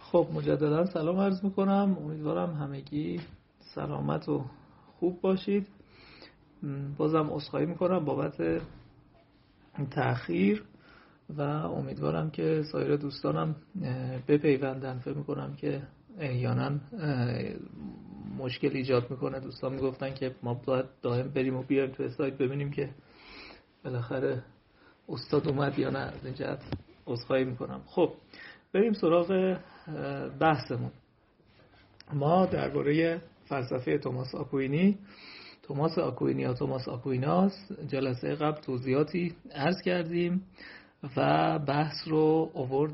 خب مجددا سلام عرض میکنم. امیدوارم همگی سلامت و خوب باشید. بازم عذرخواهی میکنم بابت تأخیر و امیدوارم که سایر دوستانم بپیوندن. فکر میکنم که احیانا مشکل ایجاد میکنه. دوستان میگفتن که ما باید دائم بریم و بیایم تو سایت ببینیم که بالاخره استاد اومد یا نه. از این جهت عذرخواهی میکنم. خب بریم سراغ بحثمون. ما درباره فلسفه توماس آکوینی یا توماس آکویناس جلسه قبل توضیحاتی عرض کردیم و بحث رو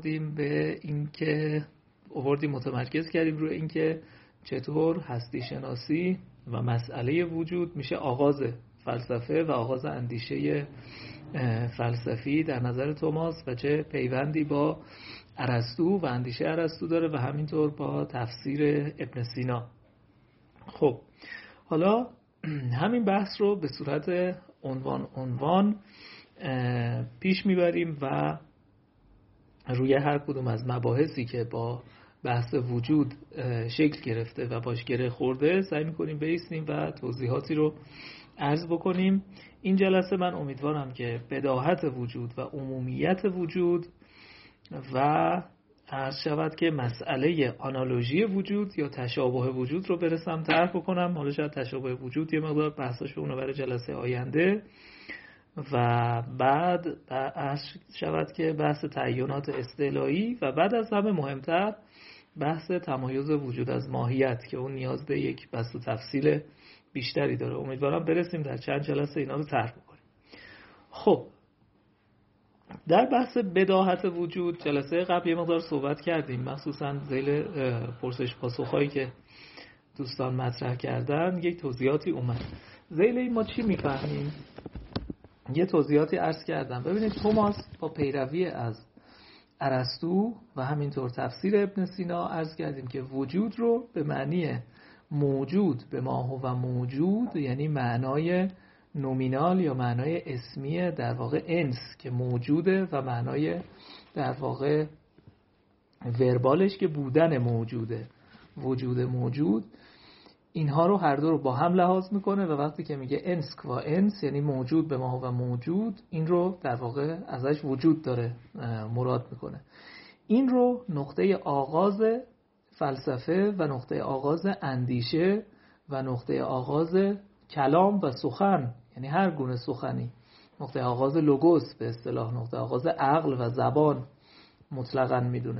متمرکز کردیم روی اینکه چطور هستی شناسی و مسئله وجود میشه آغاز فلسفه و آغاز اندیشه فلسفی در نظر توماس و چه پیوندی با ارسطو و اندیشه ارسطو داره و همینطور با تفسیر ابن سینا. خب حالا همین بحث رو به صورت عنوان پیش میبریم و روی هر کدوم از مباحثی که با بحث وجود شکل گرفته و باش گره خورده سعی میکنیم بایستیم و توضیحاتی رو عرض بکنیم. این جلسه من امیدوارم که بداهت وجود و عمومیت وجود و عرض شود که مسئله آنالوژی وجود یا تشابه وجود رو برسم طرح بکنم. حالا شاید تشابه وجود یه مقدار بحثش اونو برای جلسه آینده و بعد عرض شود که بحث تعیینات اصطلاحی و بعد از همه مهمتر بحث تمایز وجود از ماهیت که اون نیاز به یک بحث و تفصیل بیشتری داره. امیدوارم برسیم در چند جلسه اینا رو طرح بکنیم. خب در بحث بداهت وجود جلسه قبل یه مقدار صحبت کردیم، مخصوصا ذیل پرسش پاسخ‌هایی که دوستان مطرح کردن یک توضیحاتی اومد. ذیل این ما چی میفهمیم؟ یه توضیحاتی عرض کردم. ببینید توماس با پیروی از ارسطو و همینطور تفسیر ابن سینا عرض کردیم که وجود رو به معنی موجود به ما هو موجود، یعنی معنای نومینال یا معنای اسمی در واقع انس که موجوده و معنای در واقع وربالش که بودن موجوده، وجود موجود، اینها رو هر دو رو با هم لحاظ میکنه و وقتی که میگه انس کوا انس یعنی موجود به ما و موجود، این رو در واقع ازش وجود داره مراد میکنه. این رو نقطه آغاز فلسفه و نقطه آغاز اندیشه و نقطه آغاز کلام و سخن، یعنی هر گونه سخنی، نقطه آغاز لوگوس به اصطلاح، نقطه آغاز عقل و زبان مطلقاً میدونه.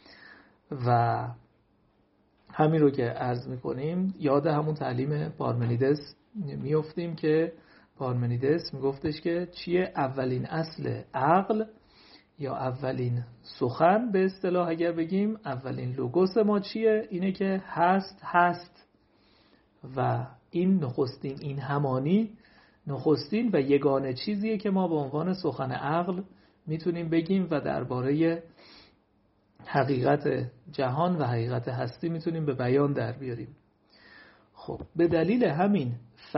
و همین رو که عرض میکنیم یاد همون تعلیم پارمنیدس میفتیم که پارمنیدس میگفتش که چیه اولین اصل عقل یا اولین سخن به اصطلاح اگر بگیم، اولین لوگوس ما چیه؟ اینه که هست و این نخستین، این همانی نخستین و یگانه چیزیه که ما به عنوان سخن عقل میتونیم بگیم و درباره حقیقت جهان و حقیقت هستی میتونیم به بیان در بیاریم. خب به دلیل همین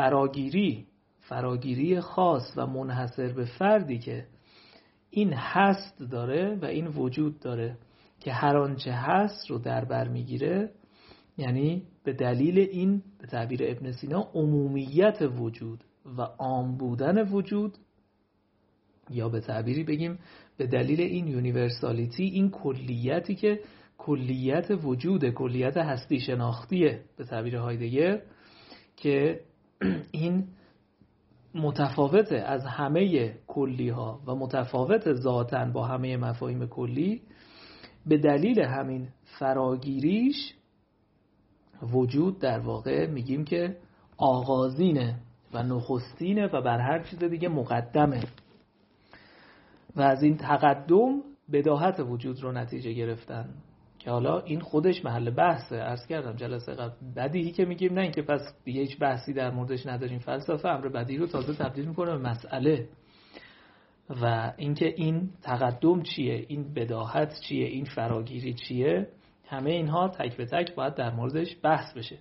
فراگیری خاص و منحصر به فردی که این هست داره و این وجود داره که هر آنچه هست رو در بر میگیره، یعنی به دلیل این به تعبیر ابن سینا عمومیت وجود و عام بودن وجود، یا به تعبیری بگیم به دلیل این یونیورسالیتی، این کلیتی که کلیت وجود، کلیت هستی شناختیه به تعبیر هایدگر، که این متفاوته از همه کلی ها و متفاوت ذاتاً با همه مفاهیم کلی، به دلیل همین فراگیریش وجود در واقع میگیم که آغازینه و نخستینه و بر هر چیز دیگه مقدمه و از این تقدم بداهت وجود رو نتیجه گرفتن که حالا این خودش محل بحثه. عرض کردم جلسه قبل بدیهی که میگیم نه اینکه پس هیچ بحثی در موردش نداریم، فلسفه امر بدیهی رو تازه تبدیل میکنه به مسئله و اینکه این تقدم چیه، این بداهت چیه، این فراگیری چیه، همه اینها تک به تک باید در موردش بحث بشه.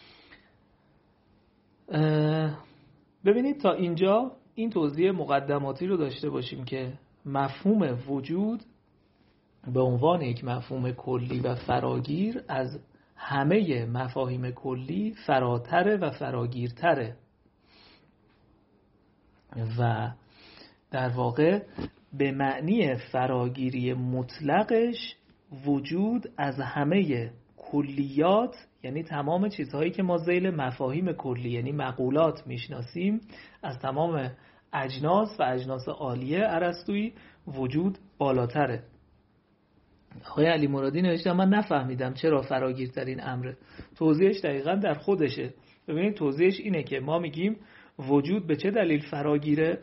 ببینید تا اینجا این توضیح مقدماتی رو داشته باشیم که مفهوم وجود به عنوان یک مفهوم کلی و فراگیر از همه مفاهیم کلی فراتره و فراگیرتره و در واقع به معنی فراگیری مطلقش وجود از همه کلیات، یعنی تمام چیزهایی که ما ذیل مفاهیم کلی یعنی مقولات میشناسیم، از تمام اجناس و اجناس عالیه ارسطویی وجود بالاتره. آقای علی مرادی نوشته من نفهمیدم چرا فراگیرترین امره. توضیحش دقیقاً در خودشه. ببینید توضیحش اینه که ما میگیم وجود به چه دلیل فراگیره؟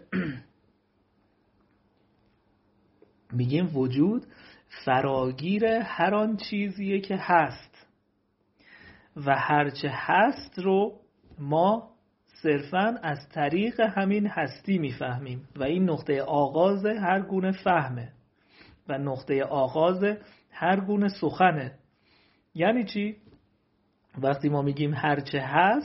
میگیم وجود فراگیر هر آن چیزیه که هست و هرچه هست رو ما صرفاً از طریق همین هستی میفهمیم و این نقطه آغاز هر گونه فهمه و نقطه آغاز هر گونه سخنه. یعنی چی؟ وقتی ما میگیم هرچه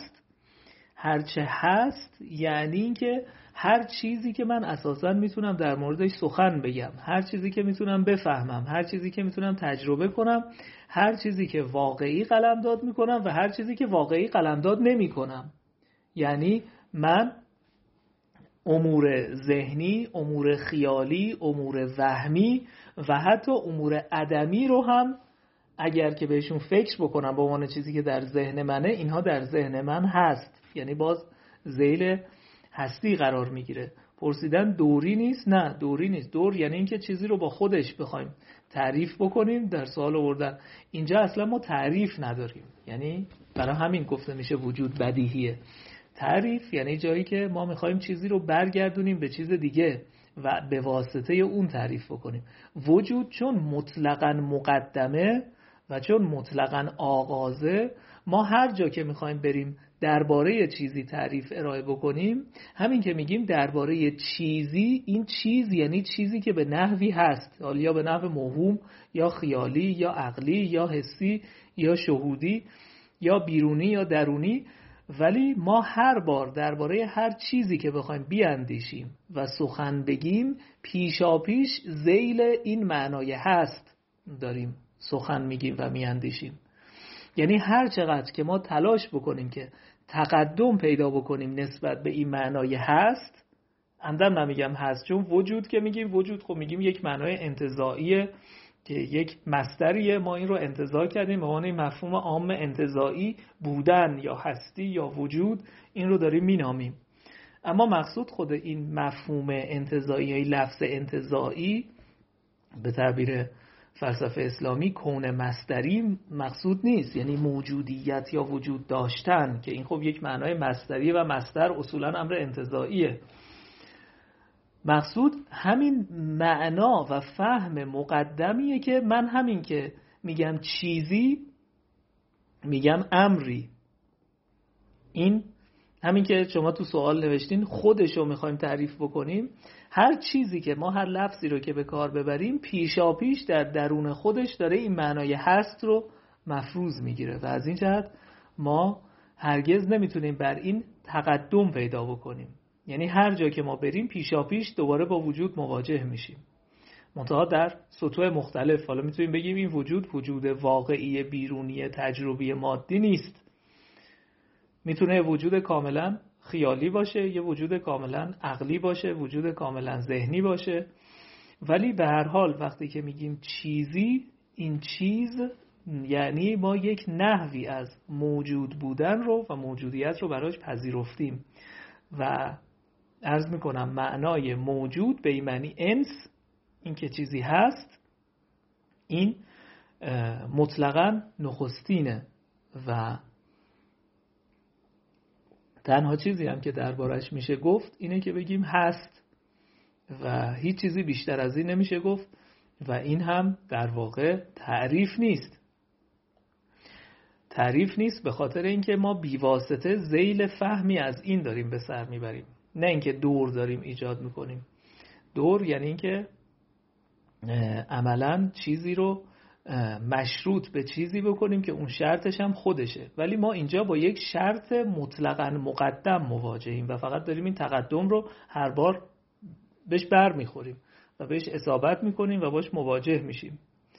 هست یعنی این که هر چیزی که من اساساً میتونم در موردش سخن بگم، هر چیزی که میتونم بفهمم، هر چیزی که میتونم تجربه کنم، هر چیزی که واقعی قلمداد میکنم و هر چیزی که واقعی قلمداد نمیکنم. یعنی من امور ذهنی، امور خیالی، امور وهمی و حتی امور عدمی رو هم اگر که بهشون فکر بکنم به عنوان چیزی که در ذهن منه، اینها در ذهن من هست، یعنی باز ذیل هستی قرار میگیره. پرسیدن دوری نیست؟ نه دوری نیست. دور یعنی اینکه چیزی رو با خودش بخوایم تعریف بکنیم. در سوال آوردن اینجا اصلا ما تعریف نداریم، یعنی برای همین گفته میشه وجود بدیهیه. تعریف یعنی جایی که ما میخوایم چیزی رو برگردونیم به چیز دیگه و به واسطه اون تعریف بکنیم. وجود چون مطلقاً مقدمه و چون مطلقاً آغازه، ما هر جا که میخوایم بریم درباره چیزی تعریف ارائه بکنیم، همین که میگیم درباره چیزی، این چیز یعنی چیزی که به نحوی هست، یا به نحو موهوم یا خیالی یا عقلی یا حسی یا شهودی یا بیرونی یا درونی، ولی ما هر بار درباره هر چیزی که بخوایم بیاندیشیم و سخن بگیم پیشاپیش ذیل این معنای هست داریم سخن میگیم و میاندیشیم. یعنی هر چقدر که ما تلاش بکنیم که تقدم پیدا بکنیم نسبت به این معنای هست، عمدن نمیگم هست چون وجود که میگیم وجود، خب میگیم یک معنای انتزاعیه که یک مصدریه، ما این رو انتزاع کردیم به عنوان مفهوم عام انتزاعی، بودن یا هستی یا وجود، این رو داریم مینامیم. اما مقصود خود این مفهوم انتزاعی، لفظ انتزاعی به تعبیر فلسفه اسلامی کون مصدری مقصود نیست، یعنی موجودیت یا وجود داشتن، که این خب یک معنای مصدری و مصدر اصولا امر انتزاعیه. مقصود همین معنا و فهم مقدمیه که من همین که میگم چیزی میگم امری. این همین که شما تو سوال نوشتین خودشو میخوایم تعریف بکنیم، هر چیزی که ما هر لفظی رو که به کار ببریم پیشا پیش در درون خودش داره این معنای هست رو مفروض میگیره و از این جهت ما هرگز نمیتونیم بر این تقدم پیدا بکنیم. یعنی هر جا که ما بریم پیشا پیش دوباره با وجود مواجه میشیم، منتها در سطوح مختلف. حالا میتونیم بگیم این وجود واقعی بیرونی تجربی مادی نیست، میتونه وجود کاملا خیالی باشه، یه وجود کاملا عقلی باشه، وجود کاملا ذهنی باشه، ولی به هر حال وقتی که میگیم چیزی، این چیز یعنی ما یک نحوی از موجود بودن رو و موجودیت رو براش پذیرفتیم و عرض میکنم معنای موجود به این معنی انس، این که چیزی هست، این مطلقاً نخستینه و تنها چیزی هم که دربارش میشه گفت اینه که بگیم هست و هیچ چیزی بیشتر از این نمیشه گفت و این هم در واقع تعریف نیست. تعریف نیست به خاطر اینکه ما بیواسطه ذیل فهمی از این داریم به سر میبریم، نه اینکه دور داریم ایجاد میکنیم. دور یعنی اینکه عملاً چیزی رو مشروط به چیزی بکنیم که اون شرطش هم خودشه، ولی ما اینجا با یک شرط مطلقاً مقدم مواجهیم و فقط داریم این تقدم رو هر بار بهش بر میخوریم و بهش اصابت میکنیم و باش مواجه میشیم.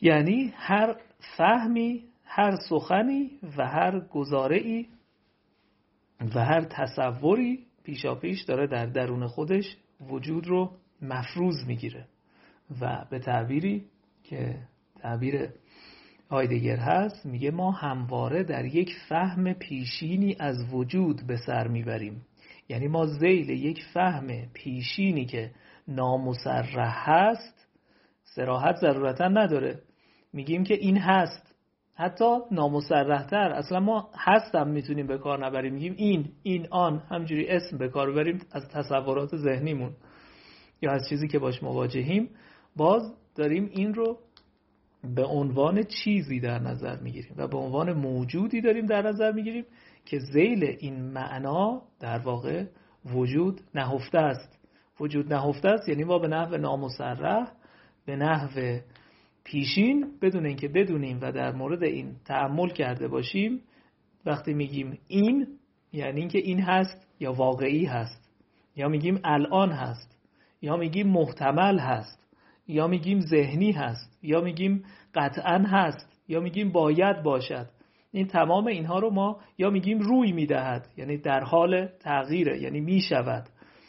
یعنی هر فهمی، هر سخنی و هر گزاره‌ای و هر تصوری پیشاپیش داره در درون خودش وجود رو مفروض میگیره و به تعبیری که تعبیر هایدگر هست میگه ما همواره در یک فهم پیشینی از وجود به سر میبریم. یعنی ما ذیل یک فهم پیشینی که نامصرح هست، صراحت ضرورتا نداره، میگیم که این هست، حتی نامصرح تر، اصلا ما هستم میتونیم به کار نبریم، میگیم این آن، همجوری اسم به کار ببریم از تصورات ذهنیمون یا از چیزی که باش مواجهیم، باز داریم این رو به عنوان چیزی در نظر میگیریم و به عنوان موجودی داریم در نظر میگیریم که ذیل این معنا در واقع وجود نهفته است. وجود نهفته است یعنی ما به نحو نامصرح، به نحو پیشین، بدون اینکه بدونیم و در مورد این تأمل کرده باشیم، وقتی میگیم این یعنی اینکه این هست یا واقعی هست، یا میگیم الان هست، یا میگیم محتمل هست، یا میگیم ذهنی هست، یا میگیم قطعاً هست، یا میگیم باید باشد. این تمام اینها رو ما یا میگیم روی میدهد، یعنی در حال تغییره، یعنی میشود.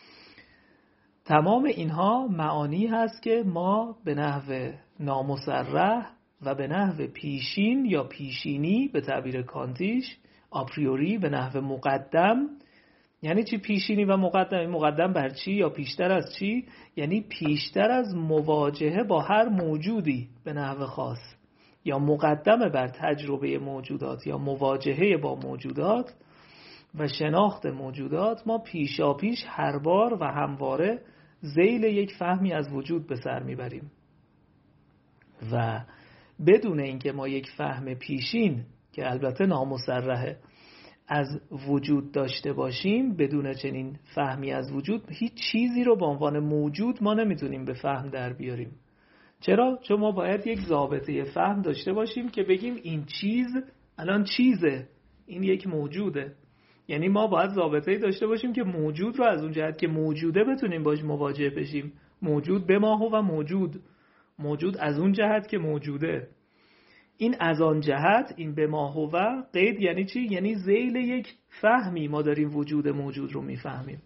تمام اینها معانی هست که ما به نحو نامصرح و به نحو پیشین یا پیشینی به تعبیر کانتیش، آپریوری به نحو مقدم. یعنی چی پیشینی و مقدم؟ مقدم بر چی یا پیشتر از چی؟ یعنی پیشتر از مواجهه با هر موجودی به نحو خاص، یا مقدم بر تجربه موجودات یا مواجهه با موجودات و شناخت موجودات، ما پیشاپیش هر بار و همواره ذیل یک فهمی از وجود به سر میبریم و بدون اینکه ما یک فهم پیشین که البته نامصرحه از وجود داشته باشیم، بدون چنین فهمی از وجود هیچ چیزی رو به عنوان موجود ما نمیتونیم به فهم در بیاریم. چرا؟ چون ما باید یک ضابطه فهم داشته باشیم که بگیم این چیز الان چیزه، این یک موجوده. یعنی ما باید ضابطه‌ای داشته باشیم که موجود رو از اون جهت که موجوده بتونیم باش مواجه بشیم. موجود به ما و موجود از اون جهت که موجوده. این از آن جهت، این به ما و قید یعنی چی؟ یعنی ذیل یک فهمی ما داریم وجود موجود رو میفهمیم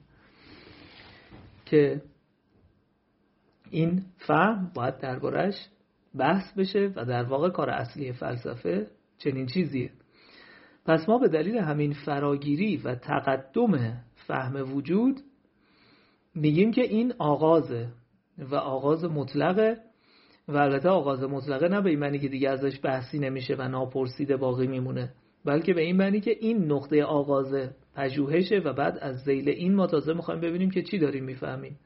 که این فهم باید دربارش بحث بشه و در واقع کار اصلی فلسفه چنین چیزیه. پس ما به دلیل همین فراگیری و تقدم فهم وجود میگیم که این آغازه و آغاز مطلقه، و البته آغاز مطلقه نه به این معنی که دیگه ازش بحثی نمیشه و ناپرسیده باقی میمونه، بلکه به این معنی که این نقطه آغاز پژوهشه و بعد از ذیل این ما تازه میخوایم ببینیم که چی داریم میفهمیم.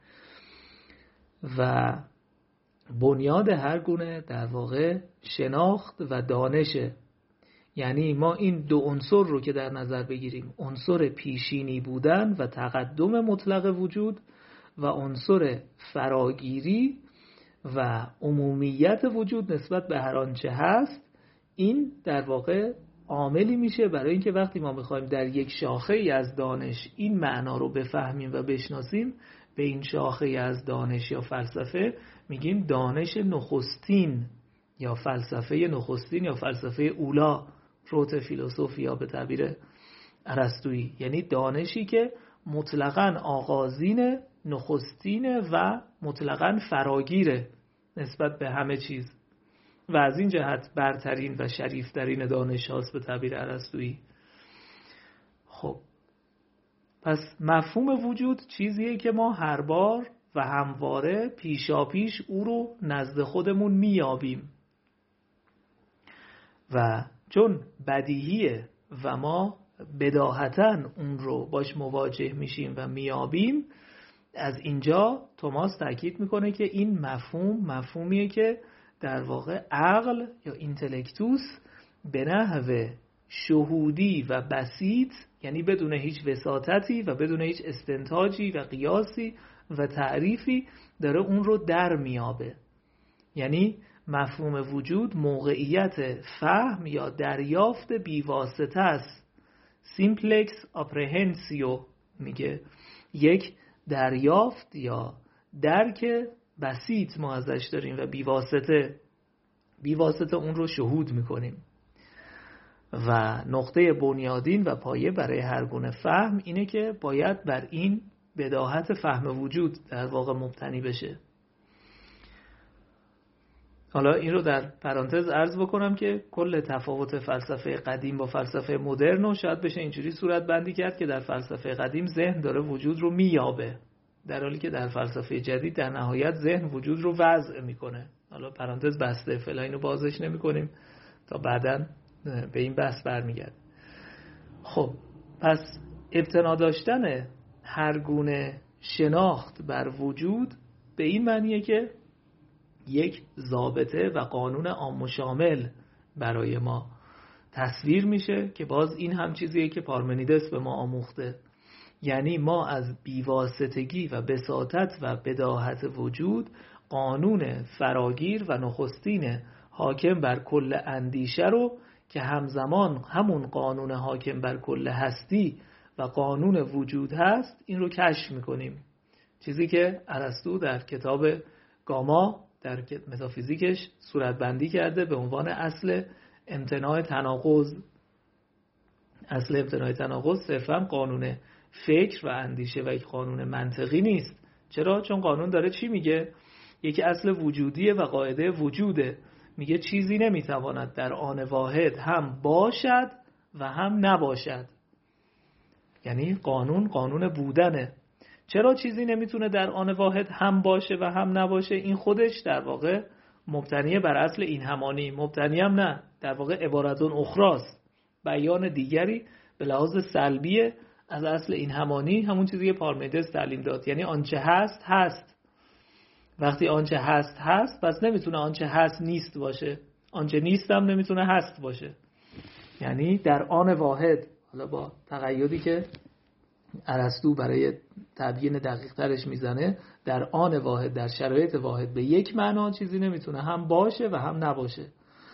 و بنیاد هر گونه در واقع شناخت و دانشه. یعنی ما این دو عنصر رو که در نظر بگیریم، عنصر پیشینی بودن و تقدم مطلق وجود و عنصر فراگیری و عمومیت وجود نسبت به هر آنچه هست، این در واقع عاملی میشه برای اینکه وقتی ما میخوایم در یک شاخه ای از دانش این معنا رو بفهمیم و بشناسیم، به این شاخه ای از دانش یا فلسفه میگیم دانش نخستین یا فلسفه نخستین یا فلسفه اولا، پروت فیلسوفیا به تعبیر ارسطویی. یعنی دانشی که مطلقاً آغازین، نخستین و مطلقاً فراگیره نسبت به همه چیز و از این جهت برترین و شریفترین دانش هاست به تعبیر ارسطویی. خب پس مفهوم وجود چیزیه که ما هر بار و همواره پیشاپیش او رو نزد خودمون میابیم و چون بدیهیه و ما بداهتاً اون رو باش مواجه میشیم و میابیم، از اینجا توماس تاکید میکنه که این مفهومیه که در واقع عقل یا اینتלקتوس به نحو شهودی و بسیط، یعنی بدون هیچ وساطتی و بدون هیچ استنتاجی و قیاسی و تعریفی، داره اون رو در میابه. یعنی مفهوم وجود موقعیت فهم یا دریافت بیواسطه است. سیمپلکس آپرهنسیو میگه، یک دریافت یا درک بسیط ما ازش داریم و بیواسطه. بی واسطه اون رو شهود میکنیم. و نقطه بنیادین و پایه برای هر گونه فهم اینه که باید بر این بداهت فهم وجود در واقع مبتنی بشه. حالا این رو در پرانتز عرض بکنم که کل تفاوت فلسفه قدیم با فلسفه مدرن رو شاید بشه اینجوری صورت بندی کرد که در فلسفه قدیم ذهن داره وجود رو مییابه، در حالی که در فلسفه جدید در نهایت ذهن وجود رو وضع میکنه. حالا پرانتز بسته، فعلا اینو بازش نمی‌کنیم تا بعداً به این بحث برمیگرد. خب پس ابتنا داشتن هر گونه شناخت بر وجود به این معنیه که یک ضابطه و قانون عام و شامل برای ما تصویر میشه که باز این هم چیزیه که پارمنیدس به ما آموخته. یعنی ما از بیواسطگی و بساطت و بداهت وجود قانون فراگیر و نخستین حاکم بر کل اندیشه رو که همزمان همون قانون حاکم بر کل هستی و قانون وجود هست این رو کشف میکنیم. چیزی که ارسطو در کتاب گاما در متافیزیکش صورت بندی کرده به عنوان اصل امتناع تناقض. اصل امتناع تناقض صرفا قانون فکر و اندیشه و یک قانون منطقی نیست. چرا؟ چون قانون داره چی میگه؟ یکی اصل وجودیه و قاعده وجوده. میگه چیزی نمیتواند در آن واحد هم باشد و هم نباشد. یعنی قانون بودنه. چرا چیزی نمیتونه در آن واحد هم باشه و هم نباشه؟ این خودش در واقع مبتنیه بر اصل این همانی. مبتنی هم نه، در واقع عبارتون اخراست، بیان دیگری به لحاظ سلبیه از اصل این همانی، همون چیزی که پارمنیدس تعلیم داد. یعنی آنچه هست هست. وقتی آنچه هست هست، پس نمیتونه آنچه هست نیست باشه، آنچه نیست هم نمیتونه هست باشه. یعنی در آن واحد، حالا با تقییدی که ارسطو برای تبیین دقیق ترش میزنه، در آن واحد، در شرایط واحد به یک معنا چیزی نمیتونه هم باشه و هم نباشه.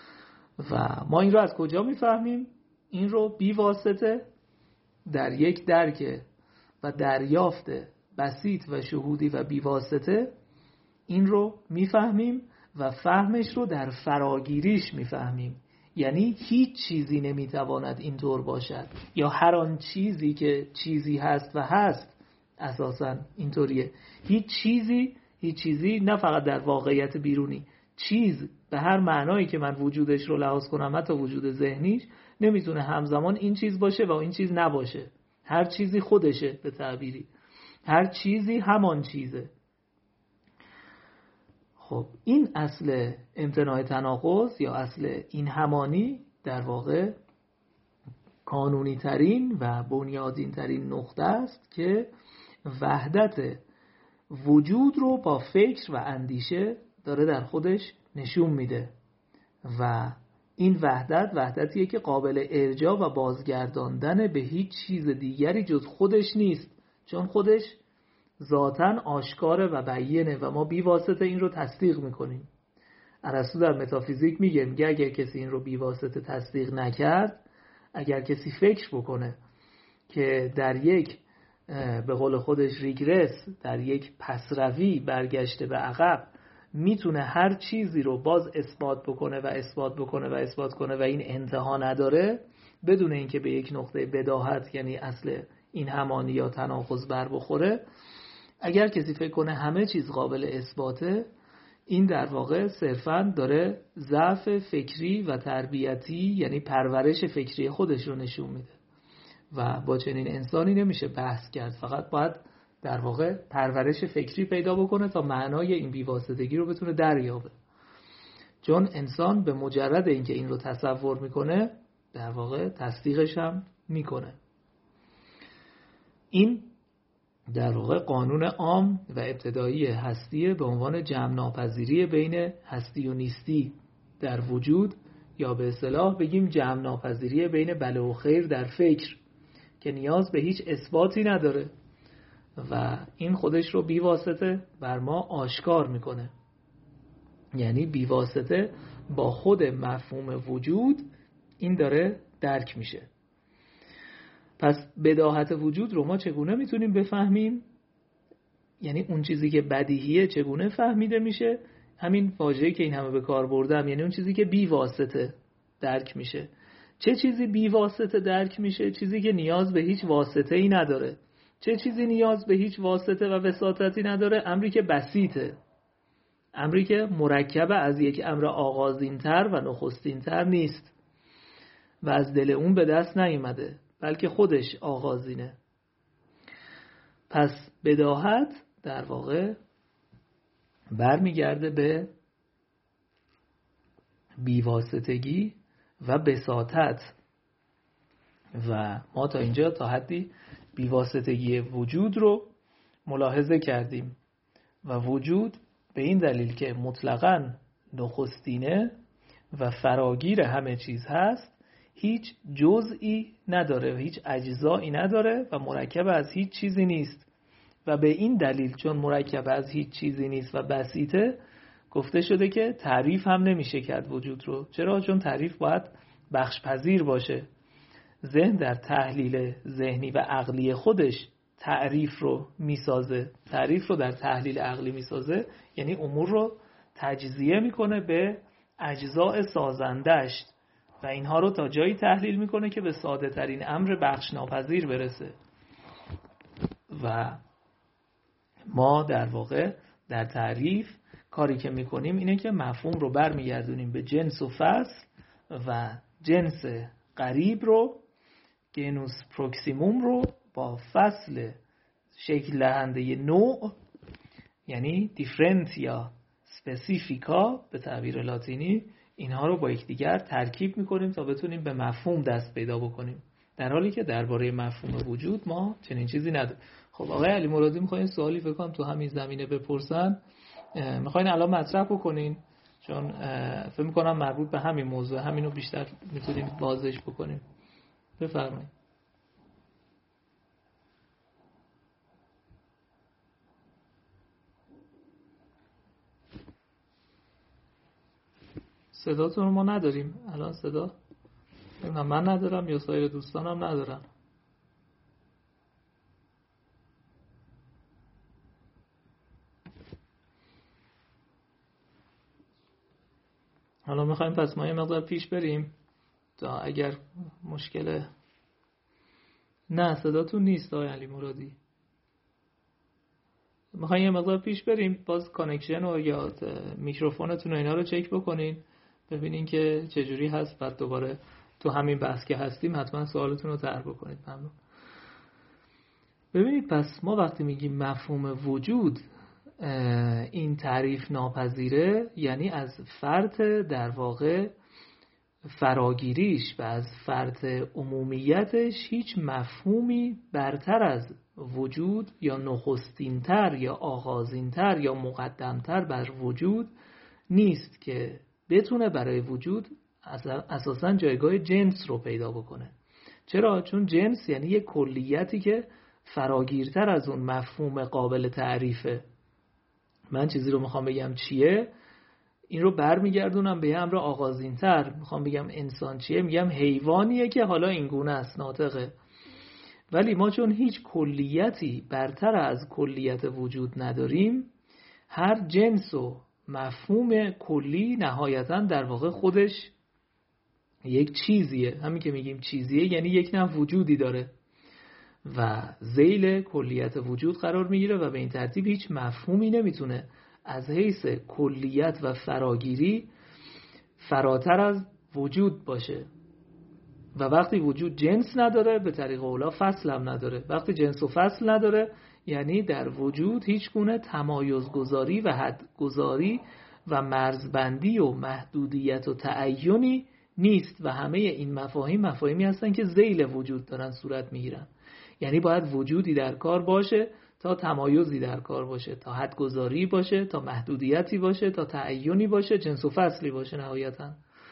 و ما این رو از کجا میفهمیم؟ این رو بی واسطه در یک درک و دریافت بسیط و شهودی و بی واسطه این رو میفهمیم و فهمش رو در فراگیریش میفهمیم. یعنی هیچ چیزی نمیتواند اینطور باشد، یا هر آن چیزی که چیزی هست و هست اساساً اینطوریه. هیچ چیزی نه فقط در واقعیت بیرونی، چیز به هر معنایی که من وجودش رو لحاظ کنم، حتی وجود ذهنیش، نمیتونه همزمان این چیز باشه و این چیز نباشه. هر چیزی خودشه، به تعبیری هر چیزی همان چیزه. خب این اصل امتناع تناقض یا اصل این همانی در واقع کانونی ترین و بنیادین ترین نقطه است که وحدت وجود رو با فکر و اندیشه داره در خودش نشون میده. و این وحدتیه که قابل ارجاع و بازگرداندن به هیچ چیز دیگری جز خودش نیست، چون خودش ذاتاً آشکاره و بیینه و ما بی واسطه این رو تصدیق میکنیم. ارسطو در متافیزیک میگه اگر کسی این رو بی واسطه تصدیق نکرد، اگر کسی فکر بکنه که در یک به قول خودش ریگرس، در یک پسروی برگشته به عقب، میتونه هر چیزی رو باز اثبات بکنه و اثبات بکنه و اثبات کنه و این انتها نداره، بدون اینکه به یک نقطه بداهت یعنی اصل این همانی یا تناقض بر بخوره، اگر کسی فکر کنه همه چیز قابل اثباته، این در واقع صرفاً داره ضعف فکری و تربیتی یعنی پرورش فکری خودش رو نشون میده. و با چنین انسانی نمیشه بحث کرد، فقط باید در واقع پرورش فکری پیدا بکنه تا معنای این بیواسطگی رو بتونه دریابه. چون انسان به مجرد اینکه این رو تصور میکنه در واقع تصدیقش هم میکنه. این در واقع قانون عام و ابتدایی هستی به عنوان جمع ناپذیری بین هستی و نیستی در وجود، یا به اصطلاح بگیم جمع ناپذیری بین بله و خیر در فکر، که نیاز به هیچ اثباتی نداره و این خودش رو بی واسطه بر ما آشکار میکنه. یعنی بی واسطه با خود مفهوم وجود این داره درک میشه. پس بداهت وجود رو ما چگونه میتونیم بفهمیم؟ یعنی اون چیزی که بدیهیه چگونه فهمیده میشه؟ همین واژه‌ای که این همه به کار بردم، یعنی اون چیزی که بی واسطه درک میشه. چه چیزی بی واسطه درک میشه؟ چیزی که نیاز به هیچ واسطه‌ای نداره. چه چیزی نیاز به هیچ واسطه و وساطتی نداره؟ امری که بسیطه، امری که مرکب از یک امر آغازین‌تر و نخستین‌تر نیست و از دل اون به دست نیامده، بلکه خودش آغازینه. پس بداهت در واقع برمیگرده به بیواسطگی و بساطت و ما تا اینجا تا حدی بیواسطگی وجود رو ملاحظه کردیم و وجود به این دلیل که مطلقاً نخستینه و فراگیر همه چیز هست، هیچ جزئی نداره و هیچ اجزایی نداره و مرکب از هیچ چیزی نیست و به این دلیل چون مرکب از هیچ چیزی نیست و بسیطه، گفته شده که تعریف هم نمیشه کرد وجود رو. چرا؟ چون تعریف باید بخش پذیر باشه. ذهن در تحلیل ذهنی و عقلی خودش تعریف رو میسازه، تعریف رو در تحلیل عقلی میسازه، یعنی امور رو تجزیه میکنه به اجزاء سازندش و اینها رو تا جایی تحلیل میکنه که به ساده ترین امر بخش ناپذیر برسه. و ما در واقع در تعریف کاری که میکنیم اینه که مفهوم رو برمیگردونیم به جنس و فصل و جنس قریب رو، گنوس پروکسیموم رو با فصل شکل دهنده نوع، یعنی دیفرنت یا سپسیفیکا به تعبیر لاتینی، اینها رو با یکدیگر ترکیب میکنیم تا بتونیم به مفهوم دست پیدا بکنیم، در حالی که درباره مفهوم وجود ما چنین چیزی نداریم. خب آقای علی مرادی میخواین سوالی فکر کنم تو همین زمینه بپرسن، میخواین الان مطرح بکنین؟ چون فکر میکنم مربوط به همین موضوع، همینو بیشتر میتونیم بازش بکنیم. بفرمایید. صداتون رو ما نداریم الان. صدا من ندارم یا سایر دوستانم ندارم. حالا میخوایم پس ما یه مقدار پیش بریم تا اگر مشکل نه صداتون نیست آقای علی مرادی، میخوایم یه مقدار پیش بریم، باز کانکشن و یا میکروفونتون و اینا رو چک بکنین ببینین که چجوری هست، بعد دوباره تو همین بحث که هستیم حتما سوالتون رو طرح بکنید. ممنون. ببینید پس ما وقتی میگیم مفهوم وجود این تعریف ناپذیره، یعنی از فرط در واقع فراگیریش و از فرط عمومیتش هیچ مفهومی برتر از وجود یا نخستینتر یا آغازینتر یا مقدمتر بر وجود نیست که بتونه برای وجود اساساً جایگاه جنس رو پیدا بکنه. چرا؟ چون جنس یعنی یک کلیتی که فراگیرتر از اون مفهوم قابل تعریفه. من چیزی رو میخوام بگم چیه، این رو برمیگردونم به امر آغازین‌تر. میخوام بگم انسان چیه، میگم حیوانیه که حالا این گونه است، ناطقه. ولی ما چون هیچ کلیتی برتر از کلیت وجود نداریم، هر جنس و مفهوم کلی نهایتاً در واقع خودش یک چیزیه. همین که میگیم چیزیه یعنی یک نوع وجودی داره و ذیل کلیت وجود قرار میگیره و به این ترتیب هیچ مفهومی نمیتونه از حیث کلیت و فراگیری فراتر از وجود باشه. و وقتی وجود جنس نداره، به طریق اولا فصل هم نداره. وقتی جنس و فصل نداره یعنی در وجود هیچ گونه تمایزگذاری و حدگذاری و مرزبندی و محدودیت و تعینی نیست و همه این مفاهیمی هستن که ذیل وجود دارن صورت میگیرن. یعنی باید وجودی در کار باشه تا تمایزی در کار باشه، تا حدگذاری باشه، تا محدودیتی باشه، تا تعینی باشه، جنس و فصلی باشه نهایتاً.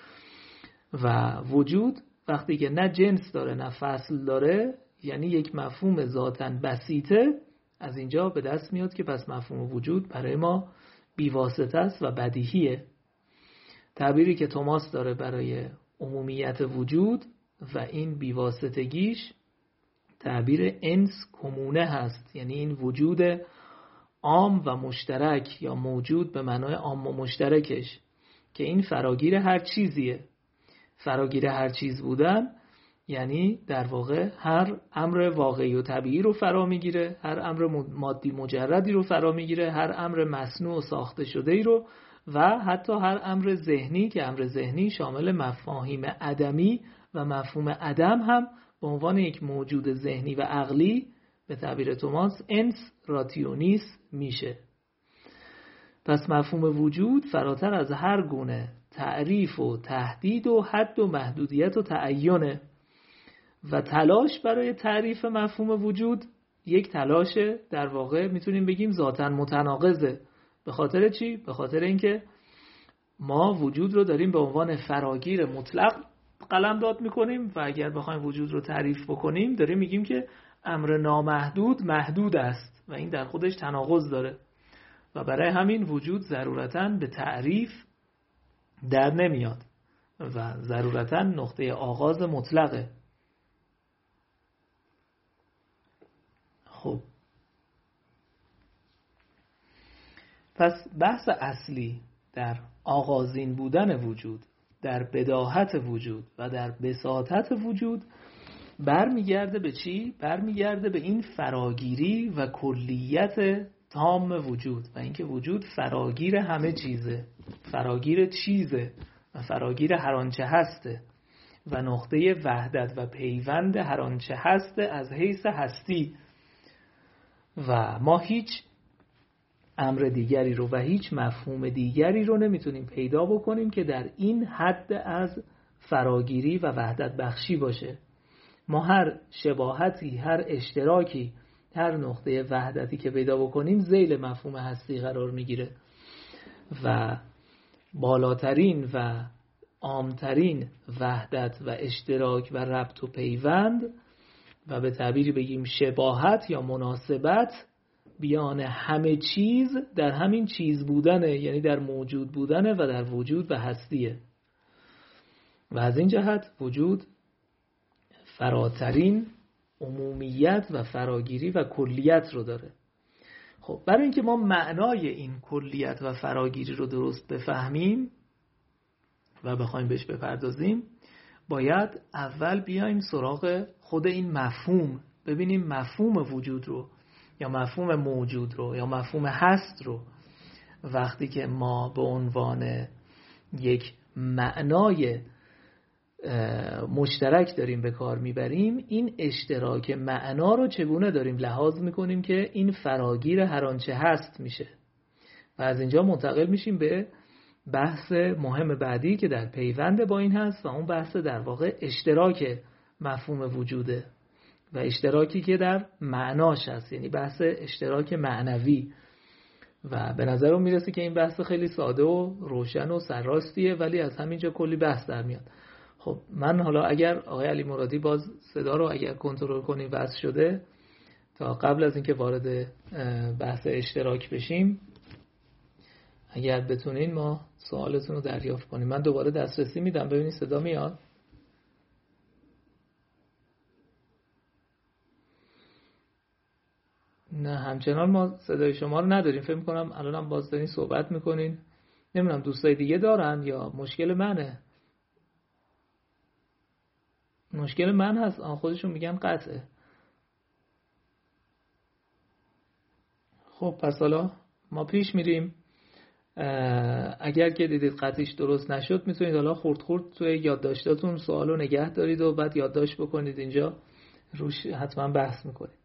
و وجود وقتی که نه جنس داره نه فصل داره، یعنی یک مفهوم ذاتاً بسیطه، از اینجا به دست میاد که پس مفهوم وجود برای ما بیواسطه است و بدیهیه. تعبیری که توماس داره برای عمومیت وجود و این بیواسطگیش تعبیر انس کمونه هست، یعنی این وجود عام و مشترک یا موجود به معنای عام و مشترکش که این فراگیر هر چیزیه. فراگیر هر چیز بودن یعنی در واقع هر امر واقعی و طبیعی رو فرا میگیره، هر امر مادی مجردی رو فرا میگیره، هر امر مصنوع و ساخته شده‌ای رو و حتی هر امر ذهنی که امر ذهنی شامل مفاهیم عدمی و مفهوم عدم هم به عنوان یک موجود ذهنی و عقلی به تعبیر توماس انس راتیونیس میشه. پس مفهوم وجود فراتر از هر گونه تعریف و تهدید و حد و محدودیت و تعینه و تلاش برای تعریف مفهوم وجود یک تلاش در واقع میتونیم بگیم ذاتاً متناقضه. به خاطر چی؟ به خاطر اینکه ما وجود رو داریم به عنوان فراگیر مطلق قلمداد میکنیم و اگر بخوایم وجود رو تعریف بکنیم داریم میگیم که امر نامحدود محدود است و این در خودش تناقض داره و برای همین وجود ضرورتاً به تعریف در نمیاد و ضرورتاً نقطه آغاز مطلقه. خب پس بحث اصلی در آغازین بودن وجود، در بداهت وجود و در بساطت وجود برمیگرده به چی؟ برمیگرده به این فراگیری و کلیت تام وجود و اینکه وجود فراگیر همه چیزه، فراگیر چیزه و فراگیر هر آنچه هسته و نقطه وحدت و پیوند هر آنچه هسته از حیث هستی و ما هیچ امر دیگری رو و هیچ مفهوم دیگری رو نمیتونیم پیدا بکنیم که در این حد از فراگیری و وحدت بخشی باشه. ما هر شباهتی، هر اشتراکی، هر نقطه وحدتی که پیدا بکنیم ذیل مفهوم هستی قرار میگیره و بالاترین و عامترین وحدت و اشتراک و ربط و پیوند و به تعبیری بگیم شباهت یا مناسبت بیان همه چیز در همین چیز بودنه، یعنی در موجود بودنه و در وجود و هستیه و از این جهت وجود فراترین عمومیت و فراگیری و کلیت رو داره. خب برای اینکه ما معنای این کلیت و فراگیری رو درست بفهمیم و بخوایم بهش بپردازیم باید اول بیایم سراغ خود این مفهوم، ببینیم مفهوم وجود رو یا مفهوم موجود رو یا مفهوم هست رو وقتی که ما به عنوان یک معنای مشترک داریم به کار میبریم، این اشتراک معنا رو چگونه داریم لحاظ میکنیم که این فراگیر هر آنچه هست میشه و از اینجا منتقل میشیم به بحث مهم بعدی که در پیوند با این هست و اون بحث در واقع اشتراک مفهوم وجوده و اشتراکی که در معناش هست، یعنی بحث اشتراک معنوی و به نظرم میرسه که این بحث خیلی ساده و روشن و سرراستیه ولی از همینجا کلی بحث در میاد. خب من حالا اگر آقای علی مرادی باز صدا رو اگر کنترل کنیم وصل شده تا قبل از اینکه وارد بحث اشتراک بشیم اگر بتونین ما سوالتون رو دریافت کنیم. من دوباره دسترسی میدم ببینید صدا میاد. نه همچنان ما صدای شما رو نداریم. فکر می‌کنم الانم باز دارین صحبت میکنین. نمیدونم دوستای دیگه دارن یا مشکل منه. مشکل من هست. خودشون میگن قطعه. خب پس حالا ما پیش میریم. اگر که دیدید قطعیش درست نشد میتونید حالا خورد توی یادداشتاتون سوالو نگه دارید و بعد یادداشت بکنید، اینجا روش حتما بحث میکنید.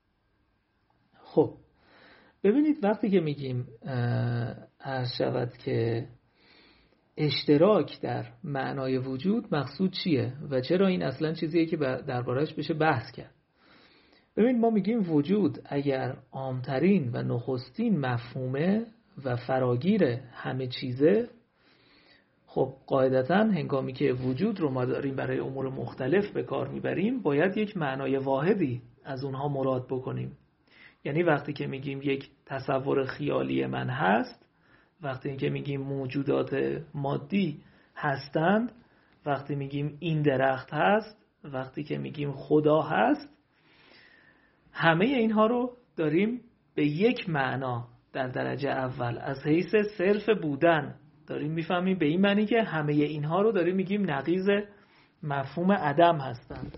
خب ببینید وقتی که میگیم عرض شود که اشتراک در معنای وجود مقصود چیه و چرا این اصلا چیزیه که دربارش بشه بحث کرد. ببینید ما میگیم وجود اگر عامترین و نخستین مفهومه و فراگیر همه چیزه، خب قاعدتاً هنگامی که وجود رو ما داریم برای امور مختلف به کار میبریم باید یک معنای واحدی از اونها مراد بکنیم. یعنی وقتی که میگیم یک تصور خیالی من هست، وقتی که میگیم موجودات مادی هستند، وقتی میگیم این درخت هست، وقتی که میگیم خدا هست، همه اینها رو داریم به یک معنا در درجه اول از حیث صرف بودن داریم میفهمیم، به این معنی که همه اینها رو داریم میگیم نقیض مفهوم عدم هستند.